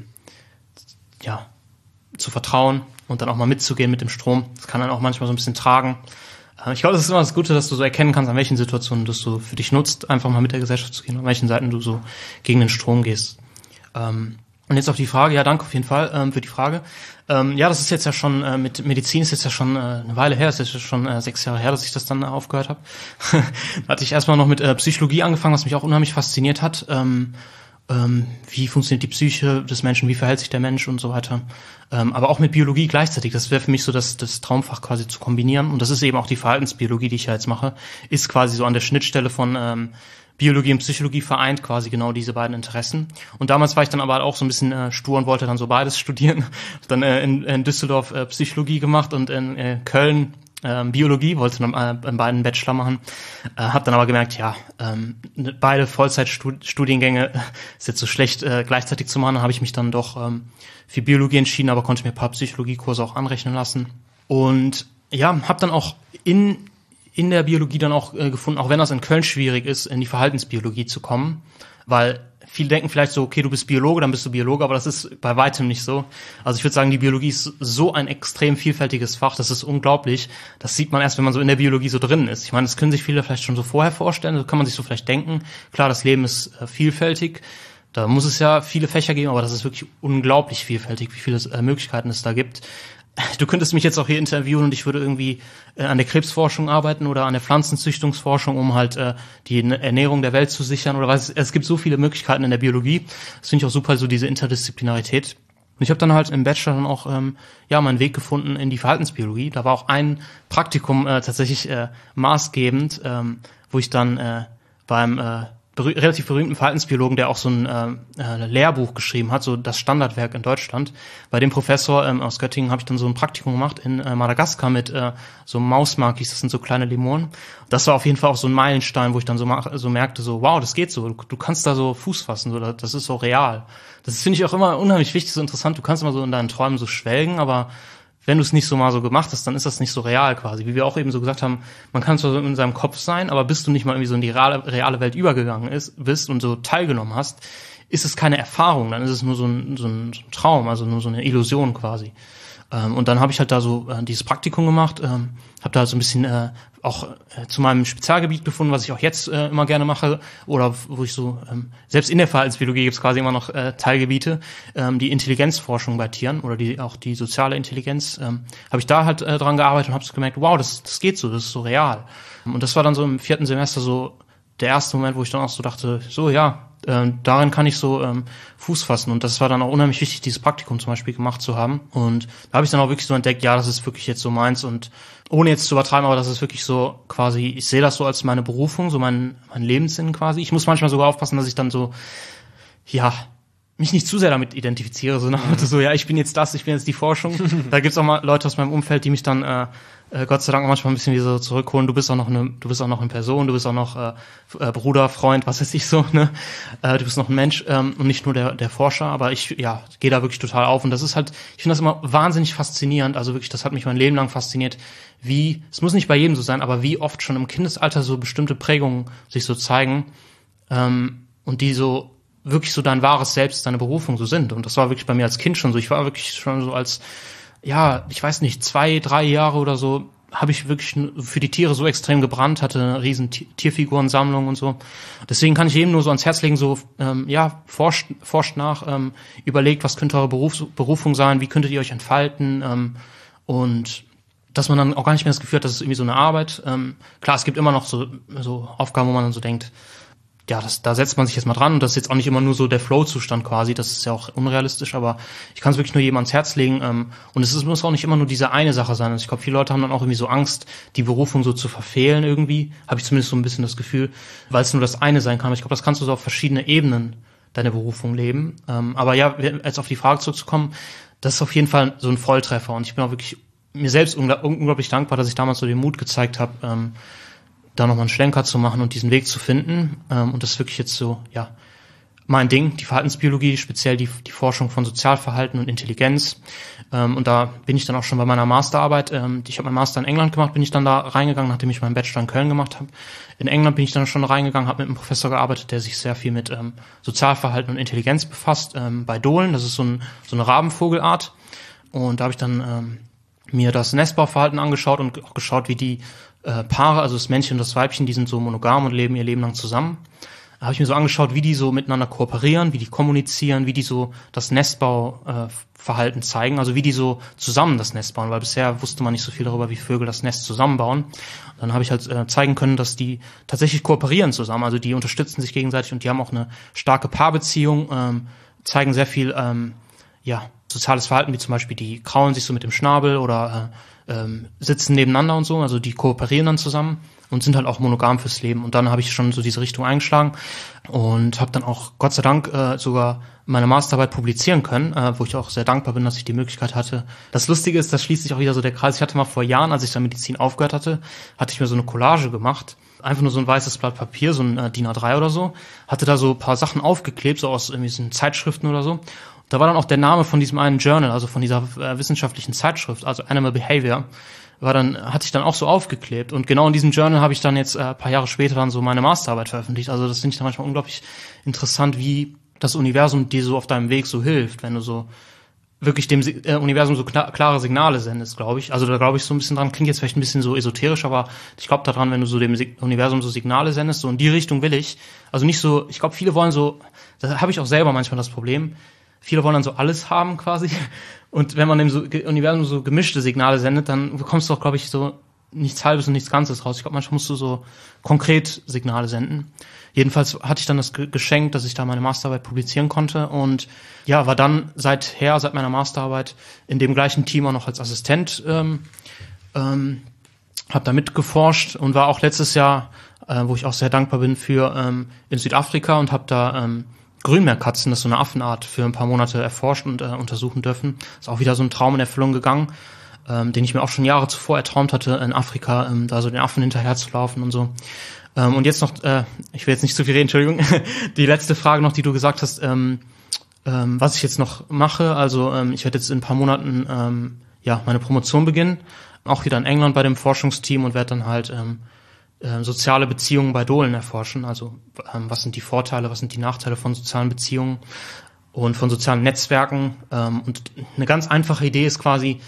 ja, zu vertrauen und dann auch mal mitzugehen mit dem Strom. Das kann dann auch manchmal so ein bisschen tragen. Ich glaube, das ist immer das Gute, dass du so erkennen kannst, an welchen Situationen das du für dich nutzt, einfach mal mit der Gesellschaft zu gehen, an welchen Seiten du so gegen den Strom gehst. Und jetzt auf die Frage, ja, danke auf jeden Fall für die Frage. Ja, das ist jetzt ja schon, mit Medizin ist jetzt ja schon eine Weile her, ist jetzt schon sechs Jahre her, dass ich das dann aufgehört habe. Da hatte ich erstmal noch mit Psychologie angefangen, was mich auch unheimlich fasziniert hat. Ähm, wie funktioniert die Psyche des Menschen, wie verhält sich der Mensch und so weiter. Ähm, aber auch mit Biologie gleichzeitig. Das wäre für mich so das, das Traumfach quasi zu kombinieren. Und das ist eben auch die Verhaltensbiologie, die ich ja jetzt mache, ist quasi so an der Schnittstelle von ähm, Biologie und Psychologie vereint, quasi genau diese beiden Interessen. Und damals war ich dann aber auch so ein bisschen äh, stur und wollte dann so beides studieren. Dann äh, in, in Düsseldorf äh, Psychologie gemacht und in äh, Köln Ähm, Biologie, wollte dann äh, in beiden Bachelor machen, äh, habe dann aber gemerkt, ja, ähm, beide Vollzeitstudiengänge ist jetzt so schlecht äh, gleichzeitig zu machen, dann habe ich mich dann doch ähm, für Biologie entschieden, aber konnte mir ein paar Psychologiekurse auch anrechnen lassen und ja, habe dann auch in in der Biologie dann auch äh, gefunden, auch wenn das in Köln schwierig ist, in die Verhaltensbiologie zu kommen, weil viele denken vielleicht so, okay, du bist Biologe, dann bist du Biologe, aber das ist bei weitem nicht so. Also ich würde sagen, die Biologie ist so ein extrem vielfältiges Fach, das ist unglaublich. Das sieht man erst, wenn man so in der Biologie so drin ist. Ich meine, das können sich viele vielleicht schon so vorher vorstellen, so kann man sich so vielleicht denken. Klar, das Leben ist äh, vielfältig, da muss es ja viele Fächer geben, aber das ist wirklich unglaublich vielfältig, wie viele äh, Möglichkeiten es da gibt. Du könntest mich jetzt auch hier interviewen und ich würde irgendwie äh, an der Krebsforschung arbeiten oder an der Pflanzenzüchtungsforschung, um halt äh, die Ernährung der Welt zu sichern oder was. Es gibt so viele Möglichkeiten in der Biologie. Das finde ich auch super, so diese Interdisziplinarität. Und ich habe dann halt im Bachelor dann auch ähm, ja meinen Weg gefunden in die Verhaltensbiologie. Da war auch ein Praktikum äh, tatsächlich äh, maßgebend, ähm, wo ich dann äh, beim äh, berüh- relativ berühmten Verhaltensbiologen, der auch so ein äh, äh, Lehrbuch geschrieben hat, so das Standardwerk in Deutschland. Bei dem Professor ähm, aus Göttingen habe ich dann so ein Praktikum gemacht in äh, Madagaskar mit äh, so Mausmakis, das sind so kleine Lemuren. Das war auf jeden Fall auch so ein Meilenstein, wo ich dann so, mach, so merkte, so wow, das geht so, du, du kannst da so Fuß fassen, so, das ist so real. Das finde ich auch immer unheimlich wichtig, so interessant, du kannst immer so in deinen Träumen so schwelgen, aber wenn du es nicht so mal so gemacht hast, dann ist das nicht so real quasi. Wie wir auch eben so gesagt haben, man kann zwar so in seinem Kopf sein, aber bis du nicht mal irgendwie so in die reale, reale Welt übergegangen ist, bist und so teilgenommen hast, ist es keine Erfahrung, dann ist es nur so ein, so ein, so ein Traum, also nur so eine Illusion quasi. Ähm, und dann habe ich halt da so äh, dieses Praktikum gemacht, ähm, habe da so ein bisschen äh, auch äh, zu meinem Spezialgebiet gefunden, was ich auch jetzt äh, immer gerne mache, oder wo ich so, ähm, selbst in der Verhaltensbiologie gibt es quasi immer noch äh, Teilgebiete, ähm, die Intelligenzforschung bei Tieren oder die auch die soziale Intelligenz, ähm, habe ich da halt äh, dran gearbeitet und habe gemerkt, wow, das, das geht so, das ist so real. Und das war dann so im vierten Semester so der erste Moment, wo ich dann auch so dachte, so ja, äh, darin kann ich so ähm, Fuß fassen. Und das war dann auch unheimlich wichtig, dieses Praktikum zum Beispiel gemacht zu haben. Und da habe ich dann auch wirklich so entdeckt, ja, das ist wirklich jetzt so meins. Und ohne jetzt zu übertreiben, aber das ist wirklich so quasi, ich sehe das so als meine Berufung, so mein, mein Lebenssinn quasi. Ich muss manchmal sogar aufpassen, dass ich dann so, ja, mich nicht zu sehr damit identifiziere, so nach dem Motto so, ja, ich bin jetzt das, ich bin jetzt die Forschung. Da gibt's auch mal Leute aus meinem Umfeld, die mich dann äh, äh, Gott sei Dank manchmal ein bisschen wie so zurückholen. Du bist auch noch eine, du bist auch noch eine Person, du bist auch noch äh, äh, Bruder, Freund, was weiß ich so, ne? Äh, du bist noch ein Mensch ähm, und nicht nur der der Forscher. Aber ich, ja, gehe da wirklich total auf und das ist halt, ich finde das immer wahnsinnig faszinierend. Also wirklich, das hat mich mein Leben lang fasziniert. Wie, es muss nicht bei jedem so sein, aber wie oft schon im Kindesalter so bestimmte Prägungen sich so zeigen ähm, und die so wirklich so dein wahres Selbst, deine Berufung so sind. Und das war wirklich bei mir als Kind schon so. Ich war wirklich schon so als, ja, ich weiß nicht, zwei, drei Jahre oder so, habe ich wirklich für die Tiere so extrem gebrannt, hatte eine riesen Tierfigurensammlung und so. Deswegen kann ich jedem nur so ans Herz legen, so, ähm, ja, forscht, forscht nach, ähm, überlegt, was könnte eure Berufs- Berufung sein, wie könntet ihr euch entfalten, ähm, und dass man dann auch gar nicht mehr das Gefühl hat, das ist irgendwie so eine Arbeit. Ähm, klar, es gibt immer noch so, so Aufgaben, wo man dann so denkt, ja, das, da setzt man sich jetzt mal dran, und das ist jetzt auch nicht immer nur so der Flow-Zustand quasi, das ist ja auch unrealistisch, aber ich kann es wirklich nur jedem ans Herz legen, ähm, und es ist, muss auch nicht immer nur diese eine Sache sein. Also ich glaube, viele Leute haben dann auch irgendwie so Angst, die Berufung so zu verfehlen irgendwie, habe ich zumindest so ein bisschen das Gefühl, weil es nur das eine sein kann. Aber ich glaube, das kannst du so auf verschiedene Ebenen deine Berufung leben. Ähm, aber ja, jetzt auf die Frage zurückzukommen, das ist auf jeden Fall so ein Volltreffer, und ich bin auch wirklich mir selbst ungl- unglaublich dankbar, dass ich damals so den Mut gezeigt habe, ähm, da nochmal einen Schlenker zu machen und diesen Weg zu finden. Ähm, und das ist wirklich jetzt so, ja, mein Ding, die Verhaltensbiologie, speziell die, die Forschung von Sozialverhalten und Intelligenz. Ähm, und da bin ich dann auch schon bei meiner Masterarbeit, ähm, ich habe meinen Master in England gemacht, bin ich dann da reingegangen, nachdem ich meinen Bachelor in Köln gemacht habe. In England bin ich dann schon reingegangen, habe mit einem Professor gearbeitet, der sich sehr viel mit ähm, Sozialverhalten und Intelligenz befasst, ähm, bei Dohlen. Das ist so, ein, so eine Rabenvogelart. Und da habe ich dann ähm, mir das Nestbauverhalten angeschaut und auch geschaut, wie die äh, Paare, also das Männchen und das Weibchen, die sind so monogam und leben ihr Leben lang zusammen. Da habe ich mir so angeschaut, wie die so miteinander kooperieren, wie die kommunizieren, wie die so das Nestbauverhalten äh, zeigen, also wie die so zusammen das Nest bauen, weil bisher wusste man nicht so viel darüber, wie Vögel das Nest zusammenbauen. Dann habe ich halt äh, zeigen können, dass die tatsächlich kooperieren zusammen, also die unterstützen sich gegenseitig und die haben auch eine starke Paarbeziehung, ähm, zeigen sehr viel, ähm, ja, soziales Verhalten, wie zum Beispiel die kraulen sich so mit dem Schnabel oder äh, ähm, sitzen nebeneinander und so, also die kooperieren dann zusammen und sind halt auch monogam fürs Leben. Und dann habe ich schon so diese Richtung eingeschlagen und habe dann auch Gott sei Dank äh, sogar meine Masterarbeit publizieren können, äh, wo ich auch sehr dankbar bin, dass ich die Möglichkeit hatte. Das Lustige ist, da schließt sich auch wieder so der Kreis. Ich hatte mal vor Jahren, als ich dann Medizin aufgehört hatte, hatte ich mir so eine Collage gemacht. Einfach nur so ein weißes Blatt Papier, so ein äh, D I N A drei oder so. Hatte da so ein paar Sachen aufgeklebt, so aus irgendwie so Zeitschriften oder so. Da war dann auch der Name von diesem einen Journal, also von dieser äh, wissenschaftlichen Zeitschrift, also Animal Behavior, war dann, hatte ich dann auch so aufgeklebt. Und genau in diesem Journal habe ich dann jetzt äh, ein paar Jahre später dann so meine Masterarbeit veröffentlicht. Also das finde ich dann manchmal unglaublich interessant, wie das Universum dir so auf deinem Weg so hilft, wenn du so wirklich dem äh, Universum so klar, klare Signale sendest, glaube ich. Also da glaube ich so ein bisschen dran, klingt jetzt vielleicht ein bisschen so esoterisch, aber ich glaube daran, wenn du so dem Sig- Universum so Signale sendest, so in die Richtung will ich. Also nicht so, ich glaube, viele wollen so, da habe ich auch selber manchmal das Problem, viele wollen dann so alles haben quasi. Und wenn man dem so, Universum so gemischte Signale sendet, dann bekommst du auch, glaube ich, so nichts Halbes und nichts Ganzes raus. Ich glaube, manchmal musst du so konkret Signale senden. Jedenfalls hatte ich dann das Geschenk, dass ich da meine Masterarbeit publizieren konnte und ja, war dann seither, seit meiner Masterarbeit in dem gleichen Team auch noch als Assistent, ähm, ähm, habe da mitgeforscht und war auch letztes Jahr, äh, wo ich auch sehr dankbar bin für, ähm, in Südafrika und habe da ähm, Grünmeerkatzen, das ist so eine Affenart, für ein paar Monate erforscht und äh, untersuchen dürfen. Ist auch wieder so ein Traum in Erfüllung gegangen, ähm, den ich mir auch schon Jahre zuvor erträumt hatte, in Afrika, ähm, da so den Affen hinterher zu laufen und so. Ähm, und jetzt noch, äh, ich will jetzt nicht zu viel reden, Entschuldigung, die letzte Frage noch, die du gesagt hast, ähm, ähm, was ich jetzt noch mache. Also ähm, ich werde jetzt in ein paar Monaten ähm, ja meine Promotion beginnen, auch wieder in England bei dem Forschungsteam und werde dann halt ähm, äh, soziale Beziehungen bei Dohlen erforschen. Also ähm, was sind die Vorteile, was sind die Nachteile von sozialen Beziehungen und von sozialen Netzwerken. Ähm, und eine ganz einfache Idee ist quasi,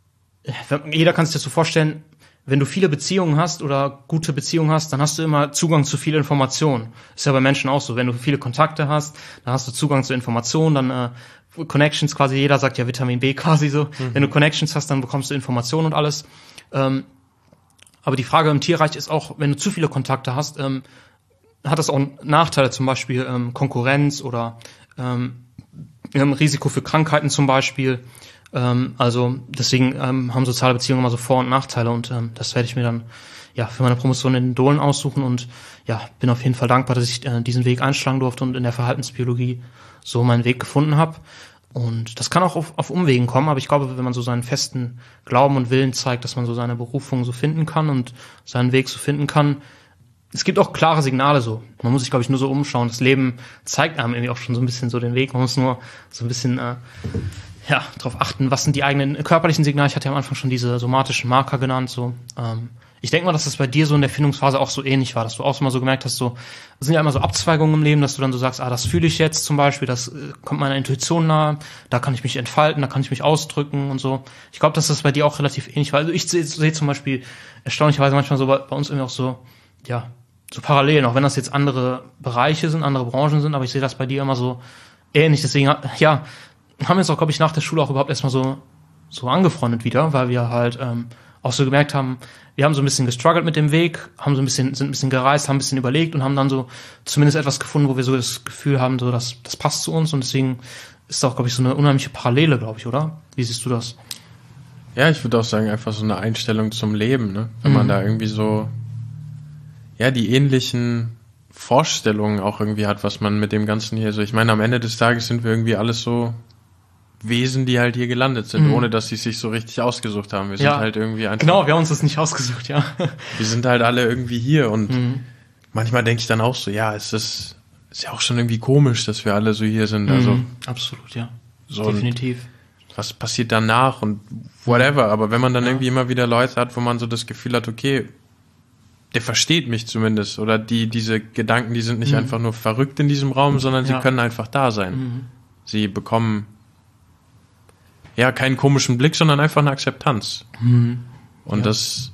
jeder kann sich das so vorstellen, wenn du viele Beziehungen hast oder gute Beziehungen hast, dann hast du immer Zugang zu viel Informationen. Ist ja bei Menschen auch so. Wenn du viele Kontakte hast, dann hast du Zugang zu Informationen, dann äh, Connections quasi, jeder sagt ja Vitamin B quasi so. Mhm. Wenn du Connections hast, dann bekommst du Informationen und alles. Ähm, aber die Frage im Tierreich ist auch, wenn du zu viele Kontakte hast, ähm, hat das auch Nachteile, zum Beispiel ähm, Konkurrenz oder ähm, Risiko für Krankheiten zum Beispiel. Ähm, also deswegen ähm, haben soziale Beziehungen immer so Vor- und Nachteile und ähm, das werde ich mir dann ja für meine Promotion in den Dohlen aussuchen und ja, bin auf jeden Fall dankbar, dass ich äh, diesen Weg einschlagen durfte und in der Verhaltensbiologie so meinen Weg gefunden habe. Und das kann auch auf, auf Umwegen kommen, aber ich glaube, wenn man so seinen festen Glauben und Willen zeigt, dass man so seine Berufung so finden kann und seinen Weg so finden kann. Es gibt auch klare Signale so. Man muss sich, glaube ich, nur so umschauen. Das Leben zeigt einem irgendwie auch schon so ein bisschen so den Weg. Man muss nur so ein bisschen äh, ja, darauf achten, was sind die eigenen körperlichen Signale. Ich hatte ja am Anfang schon diese somatischen Marker genannt, so ähm, Ich denke mal, dass das bei dir so in der Findungsphase auch so ähnlich war, dass du auch mal so gemerkt hast, so, es sind ja immer so Abzweigungen im Leben, dass du dann so sagst, ah, das fühle ich jetzt zum Beispiel, das äh, kommt meiner Intuition nahe, da kann ich mich entfalten, da kann ich mich ausdrücken und so. Ich glaube, dass das bei dir auch relativ ähnlich war. Also ich sehe seh zum Beispiel erstaunlicherweise manchmal so bei, bei uns irgendwie auch so, ja, so Parallelen, auch wenn das jetzt andere Bereiche sind, andere Branchen sind, aber ich sehe das bei dir immer so ähnlich. Deswegen, ja, haben wir uns auch, glaube ich, nach der Schule auch überhaupt erstmal so, so angefreundet wieder, weil wir halt ähm, auch so gemerkt haben, wir haben so ein bisschen gestruggelt mit dem Weg, haben so ein bisschen, sind ein bisschen gereist, haben ein bisschen überlegt und haben dann so zumindest etwas gefunden, wo wir so das Gefühl haben, so, dass das passt zu uns und deswegen ist da auch, glaube ich, so eine unheimliche Parallele, glaube ich, oder? Wie siehst du das? Ja, ich würde auch sagen, einfach so eine Einstellung zum Leben, ne? Wenn mhm. man da irgendwie so, ja, die ähnlichen Vorstellungen auch irgendwie hat, was man mit dem Ganzen hier so, ich meine, am Ende des Tages sind wir irgendwie alles so Wesen, die halt hier gelandet sind, mhm. ohne dass sie sich so richtig ausgesucht haben. Wir sind ja, halt irgendwie einfach... Genau, wir haben uns das nicht ausgesucht, ja. Wir sind halt alle irgendwie hier und mhm. manchmal denke ich dann auch so, ja, es ist, ist ja auch schon irgendwie komisch, dass wir alle so hier sind. Mhm. Also absolut, ja. So definitiv. Was passiert danach und whatever. Aber wenn man dann ja. irgendwie immer wieder Leute hat, wo man so das Gefühl hat, okay, der versteht mich zumindest oder die diese Gedanken, die sind nicht mhm. einfach nur verrückt in diesem Raum, sondern ja. sie können einfach da sein. Mhm. Sie bekommen ja keinen komischen Blick, sondern einfach eine Akzeptanz. Mhm. Und ja. das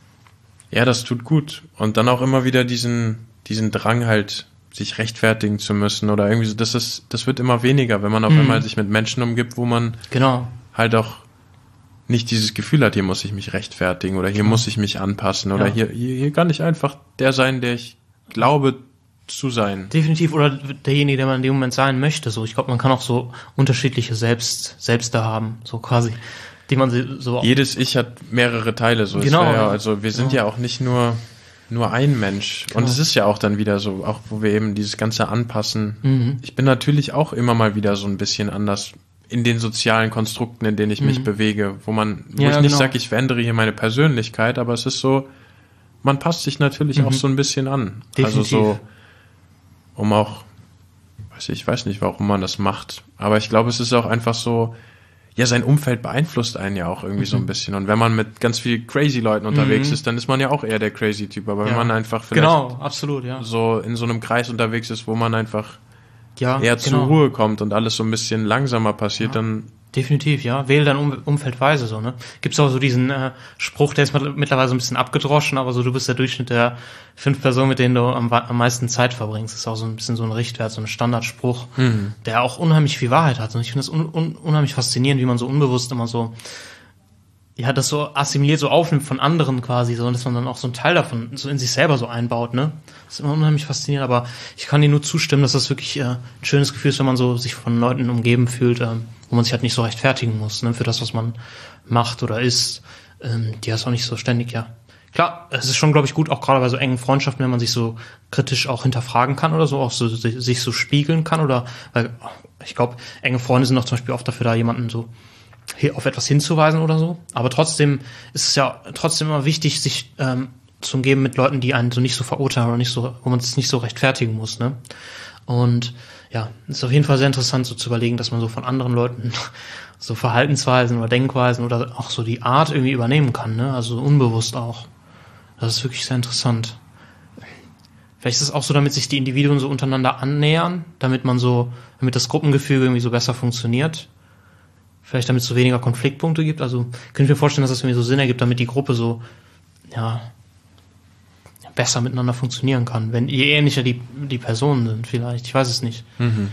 ja, das tut gut. Und dann auch immer wieder diesen diesen Drang halt, sich rechtfertigen zu müssen oder irgendwie so, das ist, das wird immer weniger, wenn man auf mhm. einmal sich mit Menschen umgibt, wo man genau. halt auch nicht dieses Gefühl hat, hier muss ich mich rechtfertigen oder hier mhm. muss ich mich anpassen oder ja. hier, hier, hier kann ich einfach der sein, der ich glaube zu sein. Definitiv, oder derjenige, der man in dem Moment sein möchte. So, ich glaube, man kann auch so unterschiedliche Selbst, Selbste haben, so quasi, die man so. Jedes Ich hat mehrere Teile, so genau. Ist ja, also wir sind genau. ja auch nicht nur nur ein Mensch. Genau. Und es ist ja auch dann wieder so, auch wo wir eben dieses ganze Anpassen. Mhm. Ich bin natürlich auch immer mal wieder so ein bisschen anders in den sozialen Konstrukten, in denen ich mich mhm. bewege, wo man, wo ja, ich nicht genau. sage, ich verändere hier meine Persönlichkeit, aber es ist so, man passt sich natürlich mhm. auch so ein bisschen an. Definitiv. Also so, um auch, weiß ich, ich weiß nicht, warum man das macht, aber ich glaube, es ist auch einfach so, ja, sein Umfeld beeinflusst einen ja auch irgendwie mhm. so ein bisschen. Und wenn man mit ganz viel crazy Leuten unterwegs mhm. ist, dann ist man ja auch eher der crazy Typ. Aber ja. wenn man einfach vielleicht genau, absolut, ja. so in so einem Kreis unterwegs ist, wo man einfach ja, eher genau. zur Ruhe kommt und alles so ein bisschen langsamer passiert, ja. dann... Definitiv, ja. Wähle dein um- Umfeld weise, so, ne? Gibt's auch so diesen äh, Spruch, der ist mittlerweile so ein bisschen abgedroschen, aber so, du bist der Durchschnitt der fünf Personen, mit denen du am, am meisten Zeit verbringst. Das ist auch so ein bisschen so ein Richtwert, so ein Standardspruch, mhm. der auch unheimlich viel Wahrheit hat. Und ich finde es un- un- unheimlich faszinierend, wie man so unbewusst immer so, ja, das so assimiliert, so aufnimmt von anderen quasi, so, und dass man dann auch so einen Teil davon so in sich selber so einbaut, ne? Das ist immer unheimlich faszinierend, aber ich kann dir nur zustimmen, dass das wirklich äh, ein schönes Gefühl ist, wenn man so sich von Leuten umgeben fühlt, äh, wo man sich halt nicht so rechtfertigen muss, ne, für das, was man macht oder ist. Ähm, die ist auch nicht so ständig, ja. Klar, es ist schon, glaube ich, gut, auch gerade bei so engen Freundschaften, wenn man sich so kritisch auch hinterfragen kann oder so, auch so sich so spiegeln kann oder, weil ich glaube, enge Freunde sind auch zum Beispiel oft dafür da, jemanden so auf etwas hinzuweisen oder so. Aber trotzdem ist es ja trotzdem immer wichtig, sich ähm, zu umgeben mit Leuten, die einen so nicht so verurteilen oder nicht so, wo man es nicht so rechtfertigen muss, ne? Und ja, es ist auf jeden Fall sehr interessant, so zu überlegen, dass man so von anderen Leuten so Verhaltensweisen oder Denkweisen oder auch so die Art irgendwie übernehmen kann, ne? Also unbewusst auch. Das ist wirklich sehr interessant. Vielleicht ist es auch so, damit sich die Individuen so untereinander annähern, damit man so, damit das Gruppengefüge irgendwie so besser funktioniert. Vielleicht damit es so weniger Konfliktpunkte gibt. Also könnte ich mir vorstellen, dass das irgendwie so Sinn ergibt, damit die Gruppe so, ja, besser miteinander funktionieren kann. Wenn, je ähnlicher die, die Personen sind vielleicht. Ich weiß es nicht. Mhm.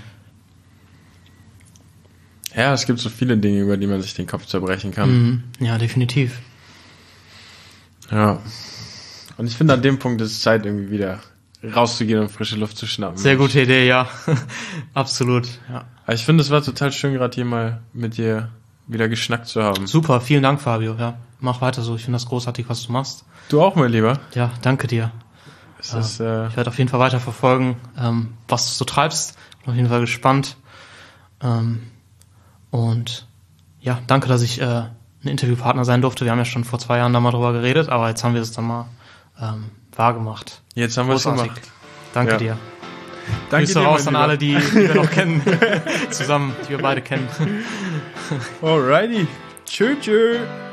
Ja, es gibt so viele Dinge, über die man sich den Kopf zerbrechen kann. Mhm. Ja, definitiv. Ja. Und ich finde, an dem Punkt ist es Zeit, irgendwie wieder rauszugehen und frische Luft zu schnappen. Sehr gute Idee, ja. Absolut, ja. Aber ich finde, es war total schön, gerade hier mal mit dir wieder geschnackt zu haben. Super, vielen Dank, Fabio. Ja, mach weiter so. Ich finde das großartig, was du machst. Du auch, mein Lieber. Ja, danke dir. Es äh, ist, äh, ich werde auf jeden Fall weiter verfolgen, ähm, was du so treibst. Bin auf jeden Fall gespannt. Ähm, und ja, danke, dass ich äh, ein Interviewpartner sein durfte. Wir haben ja schon vor zwei Jahren da mal drüber geredet, aber jetzt haben wir es dann mal ähm, wahr gemacht. Jetzt haben wir es gemacht. Danke ja. dir. Danke Grüße dir, raus an alle, die, die wir noch kennen. Zusammen, die wir beide kennen. Alrighty. Tschö, tschö.